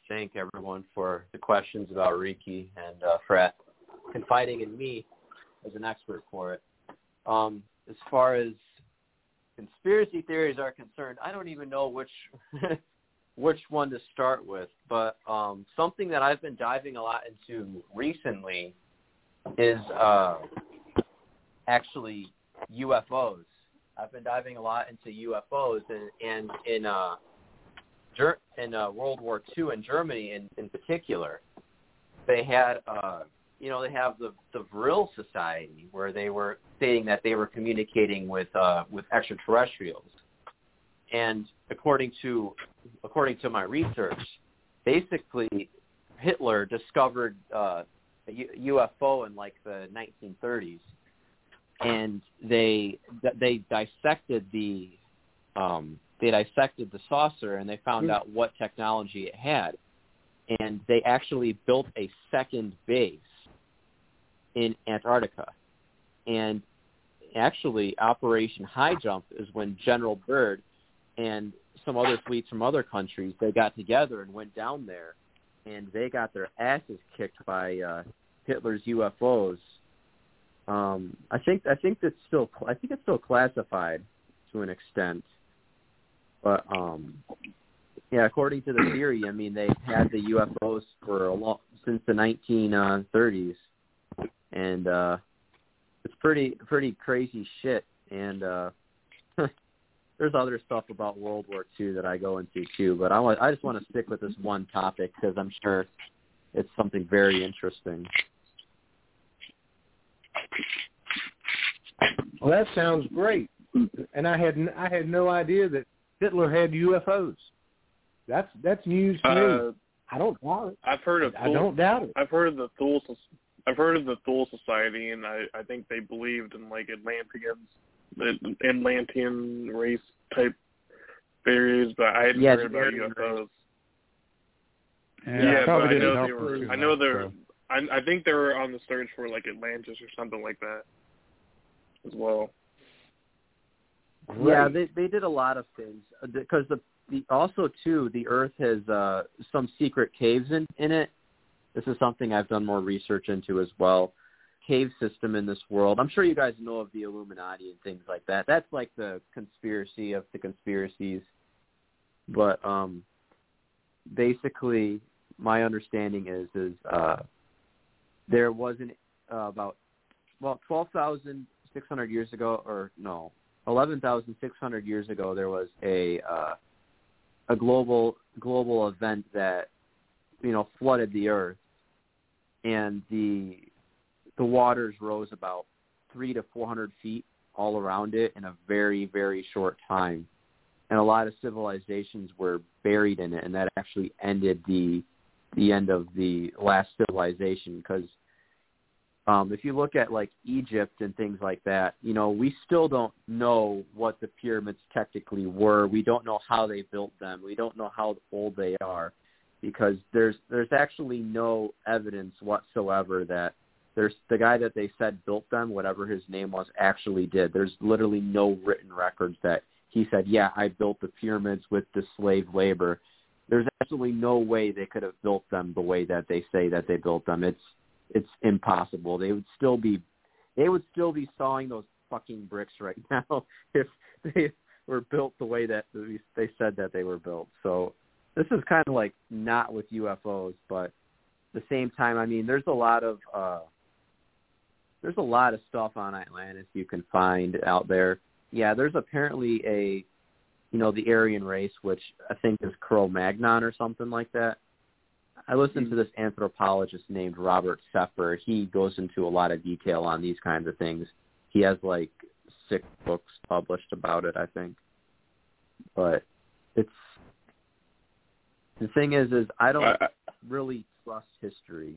thank everyone for the questions about Riki and uh, for confiding in me as an expert for it. Um, as far as conspiracy theories are concerned, I don't even know which which one to start with. But um, something that I've been diving a lot into recently is uh, actually U F Os. I've been diving a lot into U F Os, and, and in uh, ger- in uh, World War Two in Germany, in, in particular, they had, uh, you know, they have the the Vril Society, where they were stating that they were communicating with uh, with extraterrestrials, and according to according to my research, basically Hitler discovered uh, a U- UFO in like the nineteen thirties. And they they dissected the um, they dissected the saucer, and they found out what technology it had, and they actually built a second base in Antarctica. And actually, Operation High Jump is when General Byrd and some other fleets from other countries, they got together and went down there, and they got their asses kicked by uh, Hitler's U F Os. Um, I think I think that's still I think it's still classified to an extent, but um, yeah, according to the theory, I mean they've had the U F Os for a long since the nineteen thirties, and uh, it's pretty pretty crazy shit. And uh, there's other stuff about World War Two that I go into too, but I want I just want to stick with this one topic because I'm sure it's something very interesting. Well, that sounds great, and I had I had no idea that Hitler had U F Os. That's that's news to uh, me. I don't doubt it. I've heard of. I Thule, don't doubt it. I've heard of the Thule. I've heard of the Thule Society, and I, I think they believed in like Atlanteans, the Atlantean race type theories, but I hadn't yeah, heard about U F Os. Yeah, Yeah, but probably I didn't know help they them were. too I know much, they're. so. I, I think they were on the search for like Atlantis or something like that as well. Yeah, they they did a lot of things because the, the also too the Earth has uh, some secret caves in, in it. This is something I've done more research into as well. Cave system in this world. I'm sure you guys know of the Illuminati and things like that. That's like the conspiracy of the conspiracies. But um, basically, my understanding is is uh, there was an uh, about well twelve thousand six hundred years ago, or no. eleven thousand six hundred years ago, there was a uh, a global global event that you know flooded the earth, and the the waters rose about three to four hundred feet all around it in a very very short time, and a lot of civilizations were buried in it, and that actually ended the the end of the last civilization because. Um, if you look at like Egypt and things like that, you know, we still don't know what the pyramids technically were. We don't know how they built them. We don't know how old they are because there's there's actually no evidence whatsoever that there's the guy that they said built them, whatever his name was, actually did. There's literally no written records that he said, yeah, I built the pyramids with the slave labor. There's absolutely no way they could have built them the way that they say that they built them. It's It's impossible. They would still be, they would still be sawing those fucking bricks right now if they were built the way that they said that they were built. So this is kind of like not with U F Os, but at the same time, I mean, there's a lot of uh, there's a lot of stuff on Atlantis you can find out there. Yeah, there's apparently a, you know, the Aryan race, which I think is Cro-Magnon or something like that. I listened to this anthropologist named Robert Sepper. He goes into a lot of detail on these kinds of things. He has like six books published about it, I think. But it's the thing is, is I don't really trust history.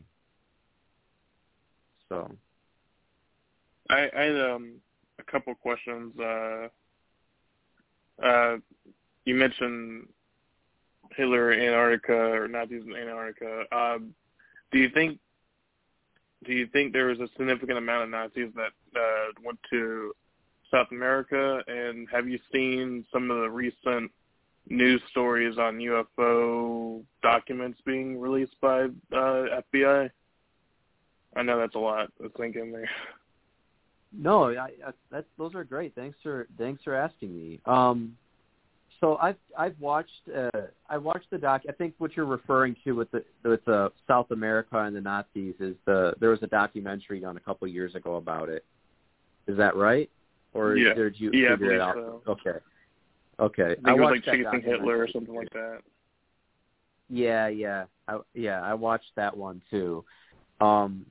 So I, I had um, a couple questions. Uh, uh, you mentioned Hitler, Antarctica, or Nazis in Antarctica. Um, do you think? Do you think there was a significant amount of Nazis that uh, went to South America? And have you seen some of the recent news stories on U F O documents being released by uh, F B I? I know that's a lot to think in there. No, I, I, that, those are great. Thanks for thanks for asking me. Um, so I've I've watched uh, I watched the doc. I think what you're referring to with the with the South America and the Nazis is the there was a documentary done a couple of years ago about it. Is that right? Or yeah. did you yeah, figure it out? So. Okay. Okay. I think I it was watched like that Chasing Hitler or something like that. Yeah, yeah, I, yeah. I watched that one too. Um,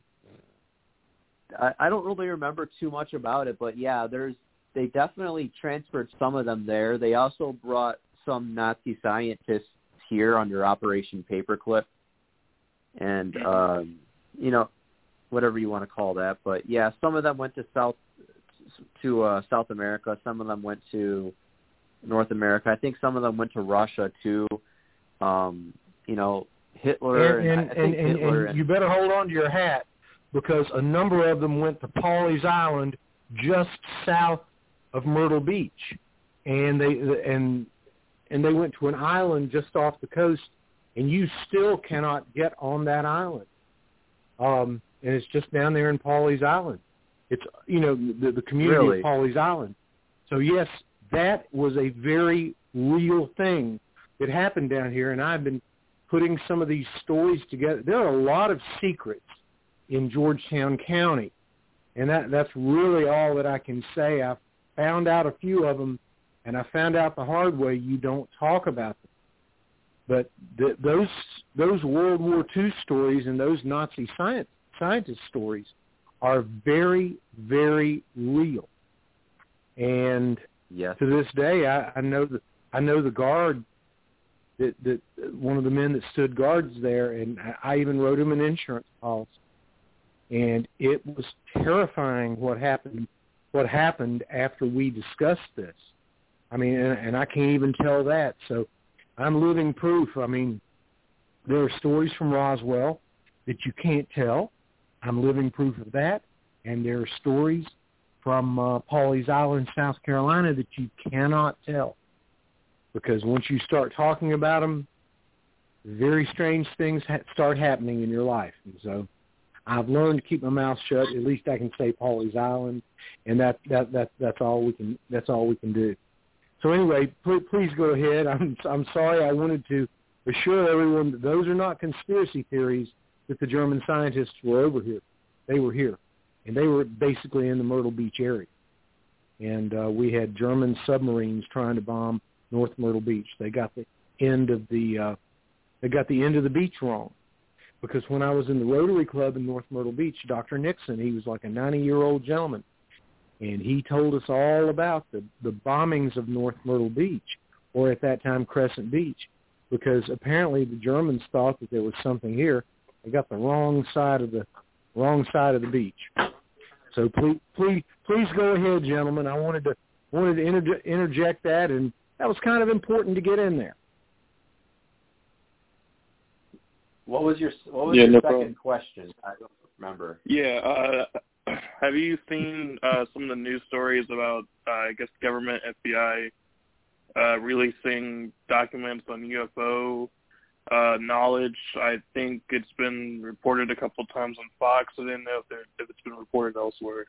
I, I don't really remember too much about it, but yeah, there's they definitely transferred some of them there. They also brought some Nazi scientists here under Operation Paperclip, and um, you know, whatever you want to call that. But yeah, some of them went to South to uh, South America. Some of them went to North America. I think some of them went to Russia too. Um, you know, Hitler and and, and, I think and, and, Hitler and you better hold on to your hat, because a number of them went to Pawleys Island, just south of Myrtle Beach, and they and and they went to an island just off the coast, and you still cannot get on that island. Um, and it's just down there in Pawleys Island. It's, you know, the, the community Really? of Pawleys Island. So yes, that was a very real thing that happened down here, and I've been putting some of these stories together. There are a lot of secrets in Georgetown County, and that that's really all that I can say. I found out a few of them, and I found out the hard way you don't talk about them. But the, those those World War Two stories and those Nazi science, scientist stories are very, very real. And yes. to this day, I, I know the I know the guard that that one of the men that stood guards there, and I, I even wrote him an insurance policy. And it was terrifying what happened what happened after we discussed this. I mean, and, and I can't even tell that. So I'm living proof. I mean, there are stories from Roswell that you can't tell. I'm living proof of that. And there are stories from uh, Pawleys Island, South Carolina, that you cannot tell. Because once you start talking about them, very strange things ha- start happening in your life. And so I've learned to keep my mouth shut. At least I can say Pawleys Island, and that, that, that that's all we can that's all we can do. So anyway, please, please go ahead. I'm I'm sorry. I wanted to assure everyone that those are not conspiracy theories that the German scientists were over here. They were here, and they were basically in the Myrtle Beach area. And uh, we had German submarines trying to bomb North Myrtle Beach. They got the end of the uh, they got the end of the beach wrong. Because when I was in the Rotary Club in North Myrtle Beach, Doctor Nixon, he was like a ninety-year-old gentleman, and he told us all about the, the bombings of North Myrtle Beach, or at that time Crescent Beach, because apparently the Germans thought that there was something here. They got the wrong side of the wrong side of the beach. So please, please, please go ahead, gentlemen. I wanted to wanted to inter- interject that, and that was kind of important to get in there. What was your What was yeah, your no second problem. question? I don't remember. Yeah, uh, have you seen uh, some of the news stories about, uh, I guess, government F B I uh, releasing documents on U F O uh, knowledge? I think it's been reported a couple of times on Fox. I didn't know if, there, if it's been reported elsewhere.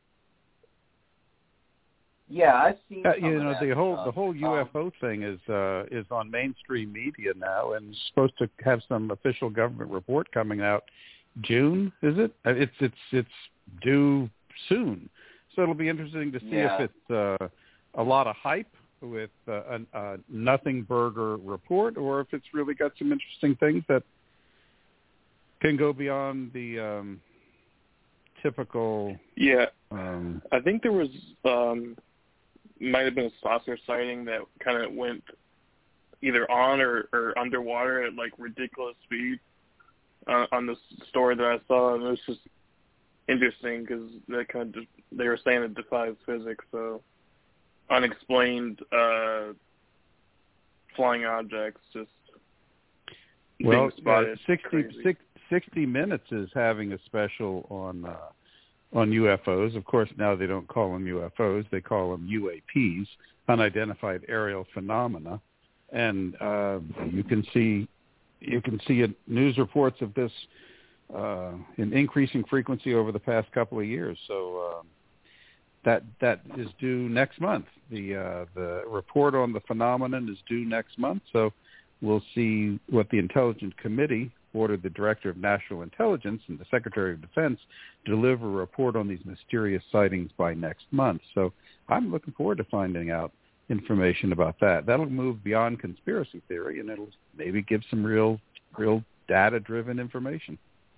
Yeah, I've seen. Uh, some you of know, that the whole stuff. the whole U F O Um, thing is uh, is on mainstream media now, and is supposed to have some official government report coming out June. Is it? Uh, It's it's it's due soon, so it'll be interesting to see Yeah. if it's uh, a lot of hype with uh, a, a nothing burger report, or if it's really got some interesting things that can go beyond the um, typical. Yeah, Um, I think there was um, might have been a saucer sighting that kind of went either on or, or underwater at like ridiculous speed uh, on this story that I saw, and it was just interesting because they kind of they were saying it defies physics, so unexplained uh, flying objects just well, being spotted. uh, sixty, Crazy. six, sixty Minutes is having a special on uh, on U F Os. Of course, now they don't call them U F Os; they call them U A Ps, unidentified aerial phenomena. and uh, you can see you can see it, news reports of this uh, in increasing frequency over the past couple of years. So uh, that that is due next month. The uh, the report on the phenomenon is due next month. So we'll see what the Intelligence Committee ordered the Director of National Intelligence and the Secretary of Defense to deliver a report on these mysterious sightings by next month. So I'm looking forward to finding out information about that. That'll move beyond conspiracy theory, and it'll maybe give some real, real data-driven information.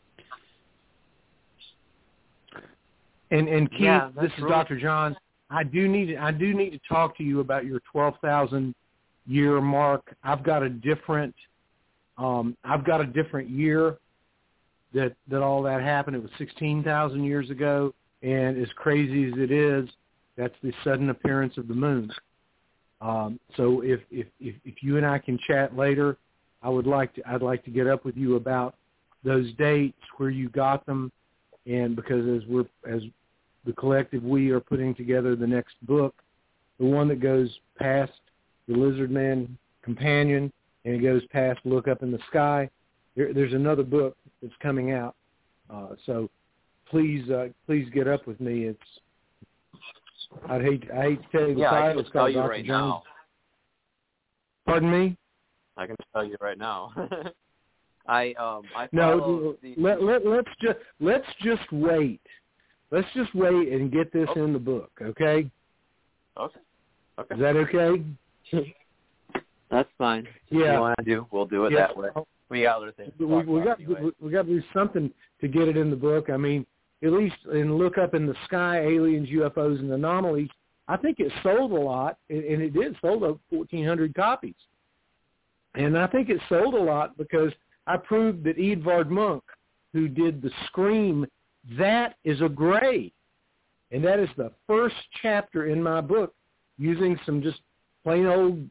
And and Keith, Yeah, this is really- Doctor John. I do need I do need to talk to you about your twelve thousand year mark. I've got a different um, I've got a different year that that all that happened. It was sixteen thousand years ago, and as crazy as it is, that's the sudden appearance of the moon. Um, so if, if if if you and I can chat later, I would like to I'd like to get up with you about those dates, where you got them, and because as we're as the collective we are putting together the next book, the one that goes past the Lizard Man Companion and it goes past Look Up in the Sky. There, there's another book that's coming out. Uh, so please uh, please get up with me. It's I'd hate I hate to tell you the yeah, title. I can It's tell called you Doctor right Jones. now. Pardon me? I can tell you right now. I um I No, follow the, let, let let's just let's just wait. Let's just wait and get this okay. in the book, okay? Okay. Okay. Is that okay? That's fine. If Yeah. you want to do, we'll do it Yeah. that way. We got other things to We, talk we about got anyway. we, we got to do something to get it in the book. I mean, at least in Look Up in the Sky, Aliens, U F Os, and Anomalies, I think it sold a lot, and and it did sold over fourteen hundred copies. And I think it sold a lot because I proved that Edvard Munch, who did the Scream, that is a gray. And that is the first chapter in my book using some just plain old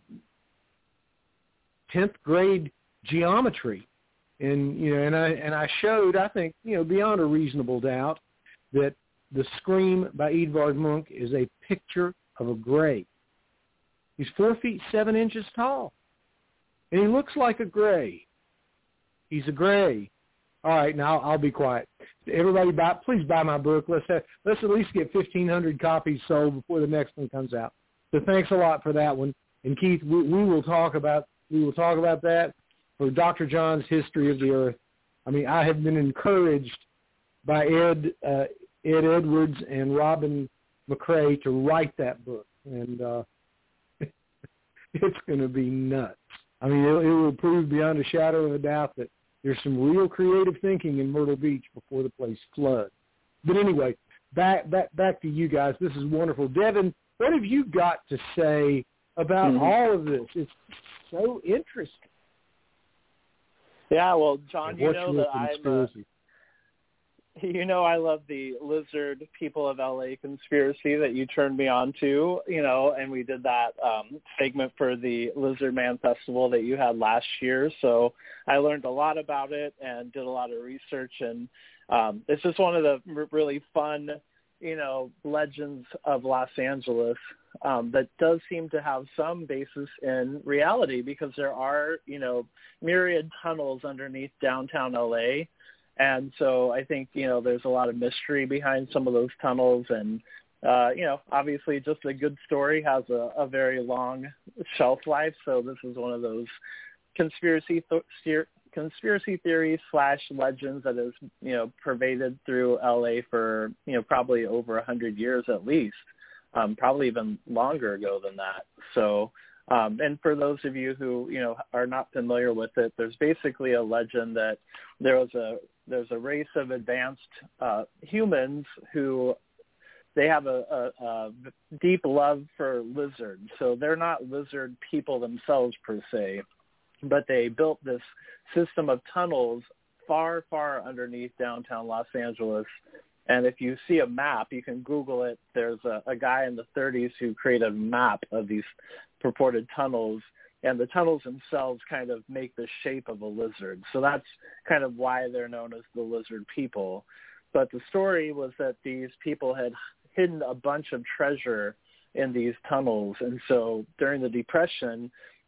tenth grade geometry. And, you know, and I, and I showed, I think, you know, beyond a reasonable doubt that the Scream by Edvard Munch is a picture of a gray. He's four feet seven inches tall. And he looks like a gray. He's a gray. All right, now I'll be quiet. Everybody, buy, please buy my book. Let's have, let's at least get fifteen hundred copies sold before the next one comes out. So thanks a lot for that one. And Keith, we, we will talk about we will talk about that for Doctor John's History of the Earth. I mean, I have been encouraged by Ed uh, Ed Edwards and Robin McCrae to write that book, and uh, it's going to be nuts. I mean, it, it will prove beyond a shadow of a doubt that there's some real creative thinking in Myrtle Beach before the place floods. But anyway, back back back to you guys. This is wonderful. Devin, what have you got to say about Mm-hmm. all of this? It's so interesting. Yeah, well, John, you What's know your that I'm, uh, conspiracy? you know, I love the Lizard People of L A conspiracy that you turned me on to, you know, and we did that um, segment for the Lizard Man Festival that you had last year. So I learned a lot about it and did a lot of research. And um, it's just one of the r- really fun, you know, legends of Los Angeles um, that does seem to have some basis in reality, because there are, you know, myriad tunnels underneath downtown L A. And so I think, you know, there's a lot of mystery behind some of those tunnels. And, uh, you know, obviously just a good story has a, a very long shelf life. So this is one of those conspiracy th- conspiracy theories slash legends that is, you know, pervaded through L A for, you know, probably over one hundred years at least, um, probably even longer ago than that. So, Um, and for those of you who, you know, are not familiar with it, there's basically a legend that there was a there's a race of advanced uh, humans who they have a, a, a deep love for lizards. So they're not lizard people themselves per se, but they built this system of tunnels far, far underneath downtown Los Angeles. And if you see a map, you can Google it. There's a, a guy in the thirties who created a map of these purported tunnels, and the tunnels themselves kind of make the shape of a lizard. So that's kind of why they're known as the Lizard People. But the story was that these people had hidden a bunch of treasure in these tunnels. And so during the Depression,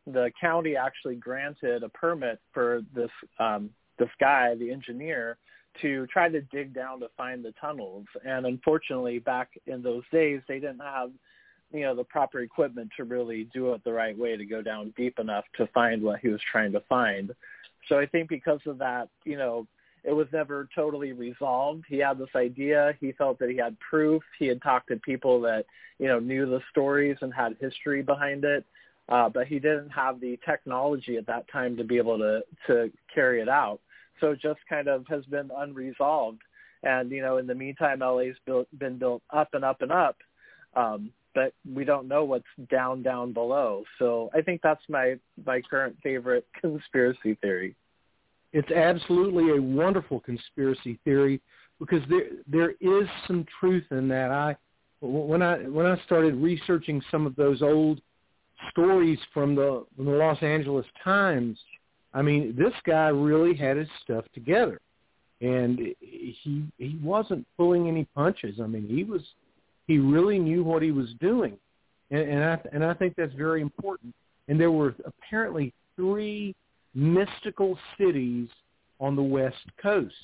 the county actually granted a permit for this um, this guy, the engineer, to try to dig down to find the tunnels. And unfortunately, back in those days, they didn't have, you know, the proper equipment to really do it the right way, to go down deep enough to find what he was trying to find. So I think because of that, you know, it was never totally resolved. He had this idea. He felt that he had proof. He had talked to people that, you know, knew the stories and had history behind it. Uh, but he didn't have the technology at that time to be able to, to carry it out. So it just kind of has been unresolved. And, you know, in the meantime, L A's built, been built up and up and up. Um, but we don't know what's down, down below. So I think that's my, my current favorite conspiracy theory. It's absolutely a wonderful conspiracy theory because there there is some truth in that. I when I when I started researching some of those old stories from the, from the Los Angeles Times, I mean, this guy really had his stuff together, and he he wasn't pulling any punches. I mean, he was he really knew what he was doing, and, and I and I think that's very important. And there were apparently three mystical cities on the West Coast.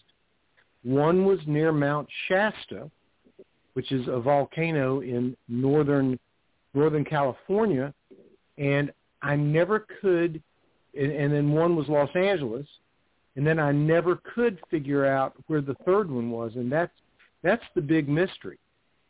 One was near Mount Shasta, which is a volcano in northern Northern California, and I never could, and, and then one was Los Angeles, and then I never could figure out where the third one was, and that's that's the big mystery,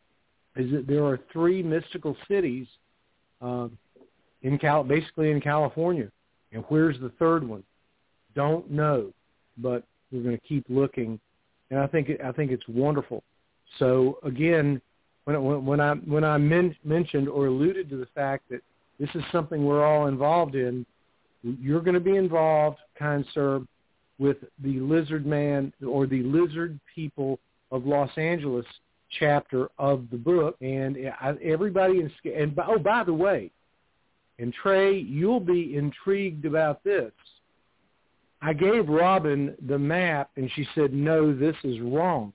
is that there are three mystical cities um, in Cal, basically in California. And where's the third one? Don't know, but we're going to keep looking, and I think it, I think it's wonderful. So again, when when I when I men, mentioned or alluded to the fact that this is something we're all involved in, you're going to be involved, kind sir, with the Lizard Man or the Lizard People of Los Angeles chapter of the book, and I, everybody in and oh by the way. And Trey, you'll be intrigued about this. I gave Robin the map, and she said, no, this is wrong.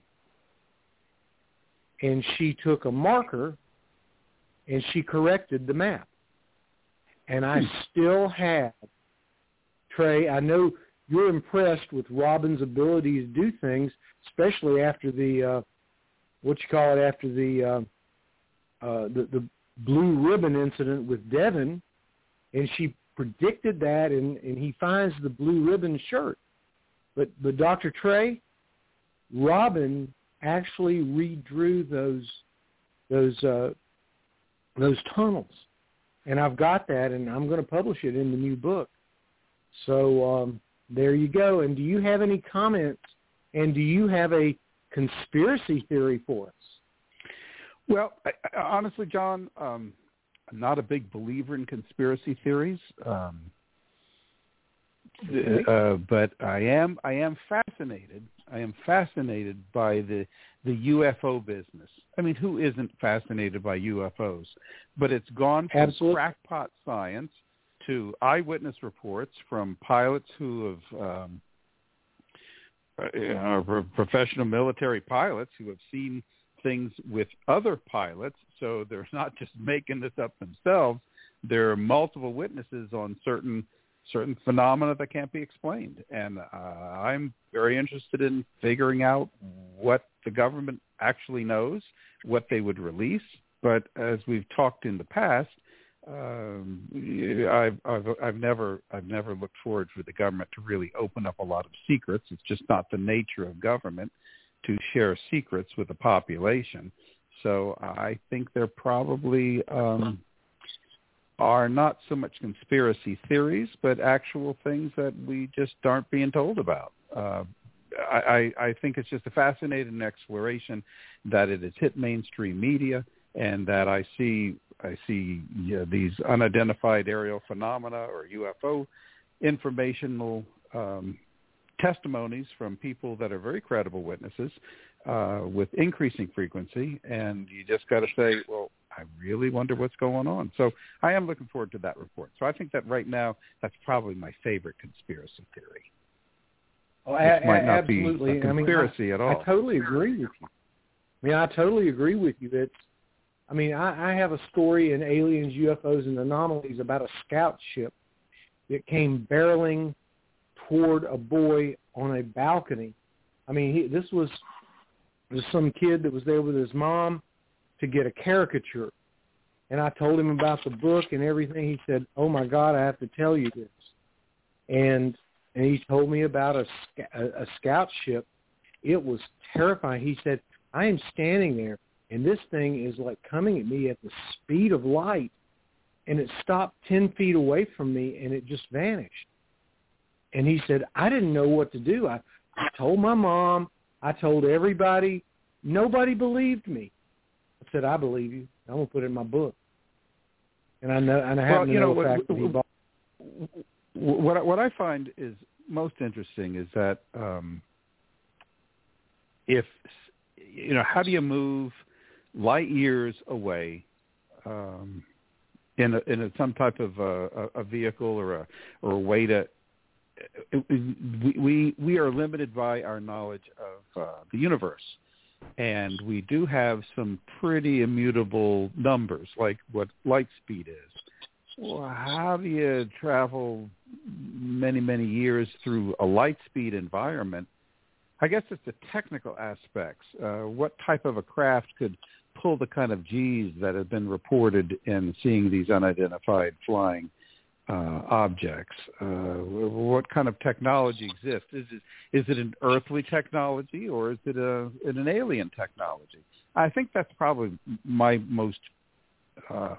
And she took a marker, and she corrected the map. And I still have, Trey, I know you're impressed with Robin's ability to do things, especially after the, uh, what you call it, after the, uh, uh, the, the blue ribbon incident with Devin. And she predicted that, and, and he finds the blue ribbon shirt. But, but Doctor Trey, Robin actually redrew those those uh, those tunnels, and I've got that, and I'm going to publish it in the new book. So um, there you go. And do you have any comments? And do you have a conspiracy theory for us? Well, I, I, honestly, John. Um, I'm not a big believer in conspiracy theories, um, okay. uh, but I am I am fascinated. I am fascinated by the the U F O business. I mean, who isn't fascinated by U F Os? But it's gone from Absolutely. crackpot science to eyewitness reports from pilots who have um, are professional military pilots who have seen things with other pilots, so they're not just making this up themselves. There are multiple witnesses on certain certain phenomena that can't be explained, and uh, I'm very interested in figuring out what the government actually knows, what they would release. But as we've talked in the past, um, I've, I've I've never I've never looked forward for the government to really open up a lot of secrets. It's just not the nature of government to share secrets with the population. So I think there probably um, are not so much conspiracy theories, but actual things that we just aren't being told about. Uh, I, I think it's just a fascinating exploration that it has hit mainstream media, and that I see I see you know, these unidentified aerial phenomena or U F O informational um testimonies from people that are very credible witnesses uh, with increasing frequency, and you just got to say, well, I really wonder what's going on. So I am looking forward to that report. So I think that right now that's probably my favorite conspiracy theory. Oh, It a- might not absolutely. be a conspiracy I mean, I, at all. I totally agree with you. I mean, I totally agree with you. It's, I mean, I, I have a story in Aliens, U F Os, and Anomalies about a scout ship it came barreling toward a boy on a balcony. I mean, he, this was, was some kid that was there with his mom to get a caricature. And I told him about the book and everything. He said, "Oh, my God, I have to tell you this." And and he told me about a, a, a scout ship. It was terrifying. He said, "I am standing there, and this thing is like coming at me at the speed of light, and it stopped ten feet away from me, and it just vanished." And he said, "I didn't know what to do. I, I told my mom. I told everybody. Nobody believed me." I said, "I believe you. I'm going to put it in my book." And I know, and I happen well, you to know know, the fact that he bought. What what I find is most interesting is that um, if you know, how do you move light years away um, in a, in a, some type of a, a vehicle or a or a way to we we we are limited by our knowledge of uh, the universe. And we do have some pretty immutable numbers, like what light speed is. Well, how do you travel many, many years through a light speed environment? I guess it's the technical aspects. Uh, what type of a craft could pull the kind of G's that have been reported in seeing these unidentified flying uh, objects? Uh, what kind of technology exists? Is it is it an earthly technology or is it a an alien technology? I think that's probably my most uh,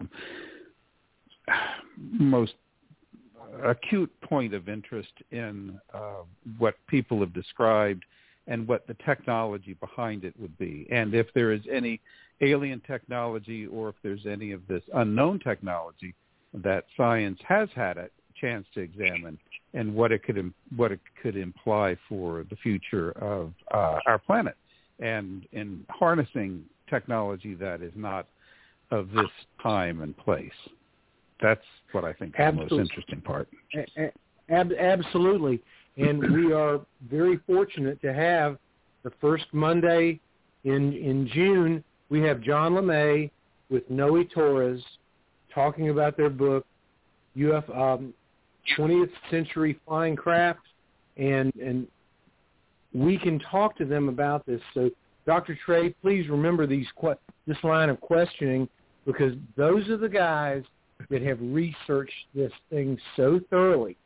most acute point of interest in uh, what people have described and what the technology behind it would be, and if there is any alien technology or if there's any of this unknown technology that science has had a chance to examine, and what it could what it could imply for the future of uh, our planet, and in harnessing technology that is not of this time and place. That's what I think is Absolutely. the most interesting part. Ab- absolutely, and we are very fortunate to have the first Monday in in June. We have John LeMay with Noe Torres talking about their book, U F um, twentieth Century Flying Craft, and and we can talk to them about this. So, Doctor Trey, please remember these que- this line of questioning, because those are the guys that have researched this thing so thoroughly,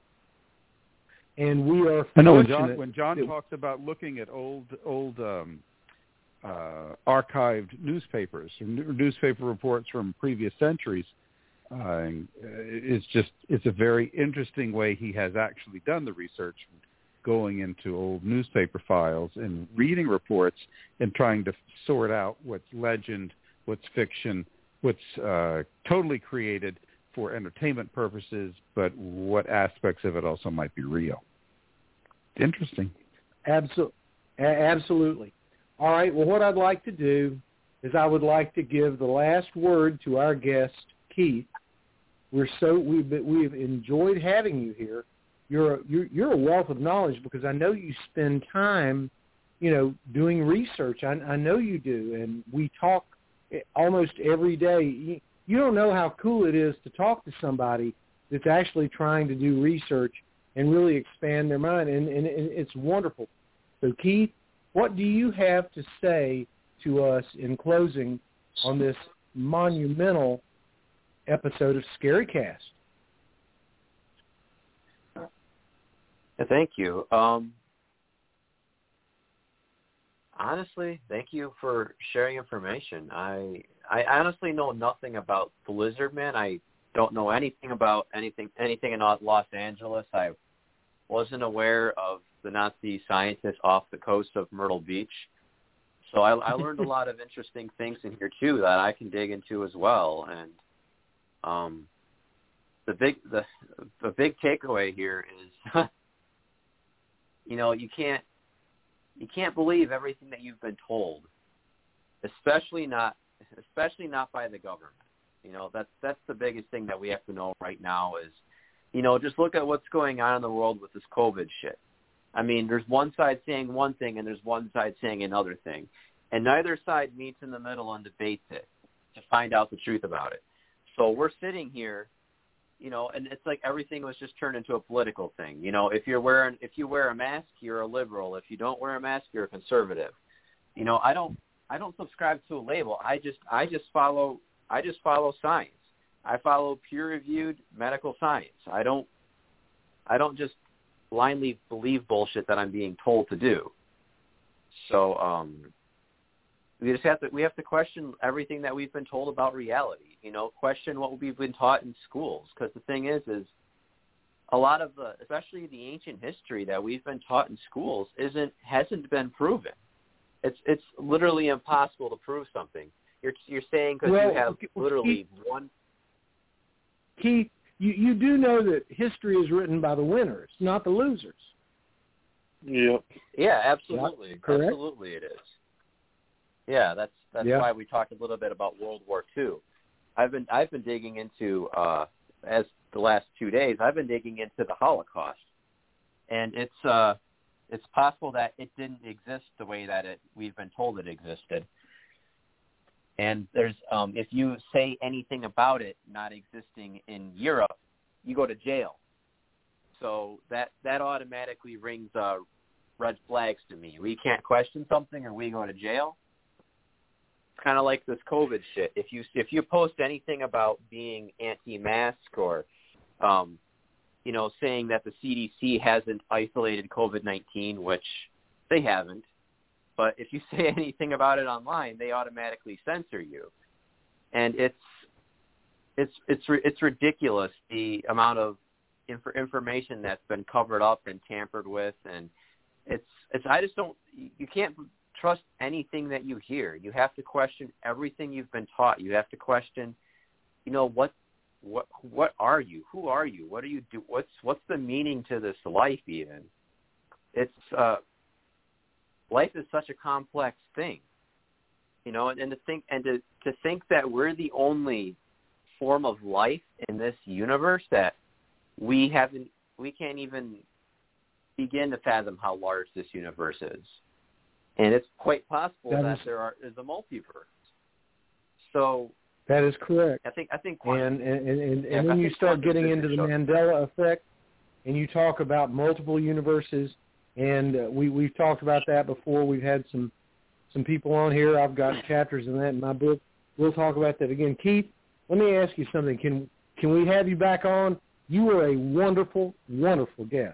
and we are fortunate. I know when John when John that, talks about looking at old old um, uh, archived newspapers or newspaper reports from previous centuries. Uh, it's just it's a very interesting way he has actually done the research, going into old newspaper files and reading reports and trying to sort out what's legend, what's fiction, what's uh, totally created for entertainment purposes, but what aspects of it also might be real. Interesting. Absolutely. Absolutely. All right. Well, what I'd like to do is I would like to give the last word to our guest, Keith. We're so we've we've enjoyed having you here. You're a, you're you're a wealth of knowledge, because I know you spend time, you know, doing research. I, I know you do, and we talk almost every day. You, you don't know how cool it is to talk to somebody that's actually trying to do research and really expand their mind, and, and, and it's wonderful. So, Keith, what do you have to say to us in closing on this monumental episode of ScaryCast? Thank you. Um, honestly, thank you for sharing information. I I honestly know nothing about the Lizard Man. I don't know anything about anything anything in Los Angeles. I wasn't aware of the Nazi scientists off the coast of Myrtle Beach. So I, I learned a lot of interesting things in here too that I can dig into as well. And um, the big the the big takeaway here is, you know, you can't you can't believe everything that you've been told, especially not especially not by the government. You know, that's that's the biggest thing that we have to know right now is, you know, just look at what's going on in the world with this COVID shit. I mean, there's one side saying one thing and there's one side saying another thing. And neither side meets in the middle and debates it to find out the truth about it. So we're sitting here you know, and it's like everything was just turned into a political thing. You know, if you're wearing, if you wear a mask, you're a liberal. If you don't wear a mask, you're a conservative. You know, I don't, I don't subscribe to a label. I just, I just follow, I just follow science. I follow peer-reviewed medical science. I don't, I don't just blindly believe bullshit that I'm being told to do. So, um, we just have to, we have to question everything that we've been told about reality. You know, question what we've been taught in schools. Because the thing is, is a lot of the, especially the ancient history that we've been taught in schools, isn't hasn't been proven. It's it's literally impossible to prove something. You're you're saying because well, you have okay, literally Keith, one. Keith, you you do know that history is written by the winners, not the losers. Yep. Yeah, absolutely, Yep, correct? Absolutely, it is. Yeah, that's that's yeah. why we talked a little bit about World War Two. I've been I've been digging into uh, as the last two days. I've been digging into the Holocaust, and it's uh, it's possible that it didn't exist the way that it we've been told it existed. And there's um, if you say anything about it not existing in Europe, you go to jail. So that that automatically rings uh, red flags to me. We can't question something, or we go to jail. Kind of like this COVID shit. If you if you post anything about being anti-mask or, um, you know, saying that the C D C hasn't isolated COVID nineteen, which they haven't, but if you say anything about it online, they automatically censor you, and it's it's it's it's ridiculous the amount of inf- information that's been covered up and tampered with, and it's it's I just don't you can't. trust anything that you hear. You have to question everything you've been taught. You have to question, you know, what, what, what are you? Who are you? What do you do? What's, what's the meaning to this life even? It's, uh, life is such a complex thing, you know, and, and to think, and to, to think that we're the only form of life in this universe that we haven't, we can't even begin to fathom how large this universe is. And it's quite possible that, that is, there are is a multiverse. So that is correct. I think I think and and and, and, yeah, and then you start getting into the shows. Mandela effect, and you talk about multiple universes, and uh, we we've talked about that before. We've had some some people on here. I've got chapters in that in my book. We'll talk about that again. Keith, let me ask you something. Can can we have you back on? You were a wonderful, wonderful guest.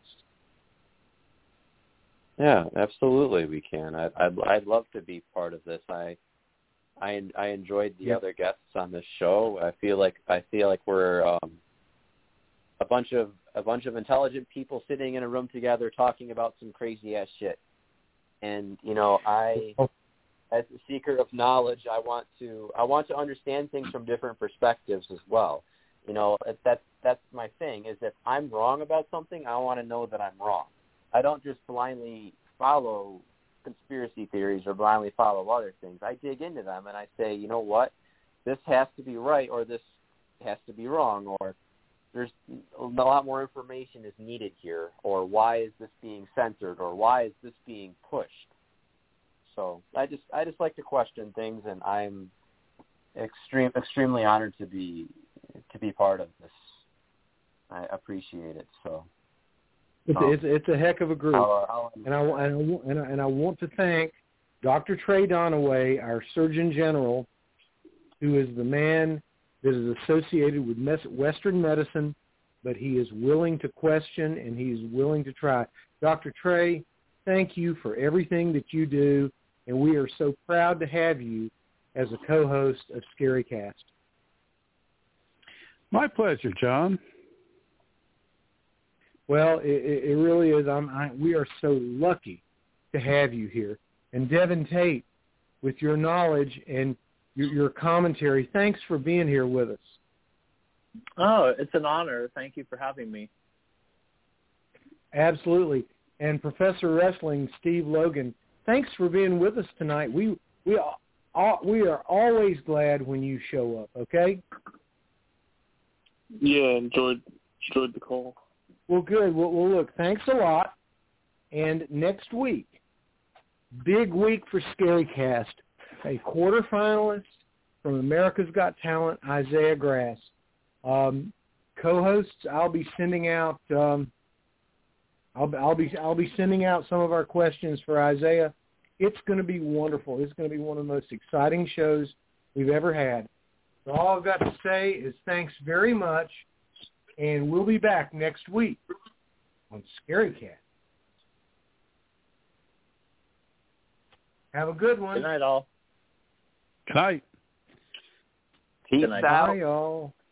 Yeah, absolutely, we can. I'd, I'd I'd love to be part of this. I I I enjoyed the yep. other guests on this show. I feel like I feel like we're um, a bunch of a bunch of intelligent people sitting in a room together talking about some crazy ass shit. And you know, I as a seeker of knowledge, I want to I want to understand things from different perspectives as well. You know, that's that's my thing. Is if I'm wrong about something, I want to know that I'm wrong. I don't just blindly follow conspiracy theories or blindly follow other things. I dig into them and I say, you know what, this has to be right or this has to be wrong, or there's a lot more information is needed here, or why is this being censored, or why is this being pushed. So I just I just like to question things, and I'm extreme extremely honored to be to be part of this. I appreciate it. So. It's, Um, it's, it's a heck of a group, I'll, I'll, and I and I, and I and I want to thank Doctor Trey Donaway, our Surgeon General, who is the man that is associated with Western medicine, but he is willing to question and he is willing to try. Doctor Trey, thank you for everything that you do, and we are so proud to have you as a co-host of ScaryCast. My pleasure, John. Well, it, it really is. I'm, I, we are so lucky to have you here. And Devin Tate, with your knowledge and your, your commentary, thanks for being here with us. Oh, it's an honor. Thank you for having me. Absolutely. And Professor Wrestling, Steve Logan, thanks for being with us tonight. We we all, we are always glad when you show up, okay? Yeah, enjoyed enjoyed the call. Well, good. Well, well, look, thanks a lot. And next week, big week for ScaryCast, a quarterfinalist from America's Got Talent, Isaiah Grass. Um, co-hosts, I'll be sending out. Um, I'll, I'll be I'll be sending out some of our questions for Isaiah. It's going to be wonderful. It's going to be one of the most exciting shows we've ever had. So all I've got to say is thanks very much, and we'll be back next week on Scary Cat. Have a good one. Good night, all. Good night. Peace Good night. out. Bye, y'all.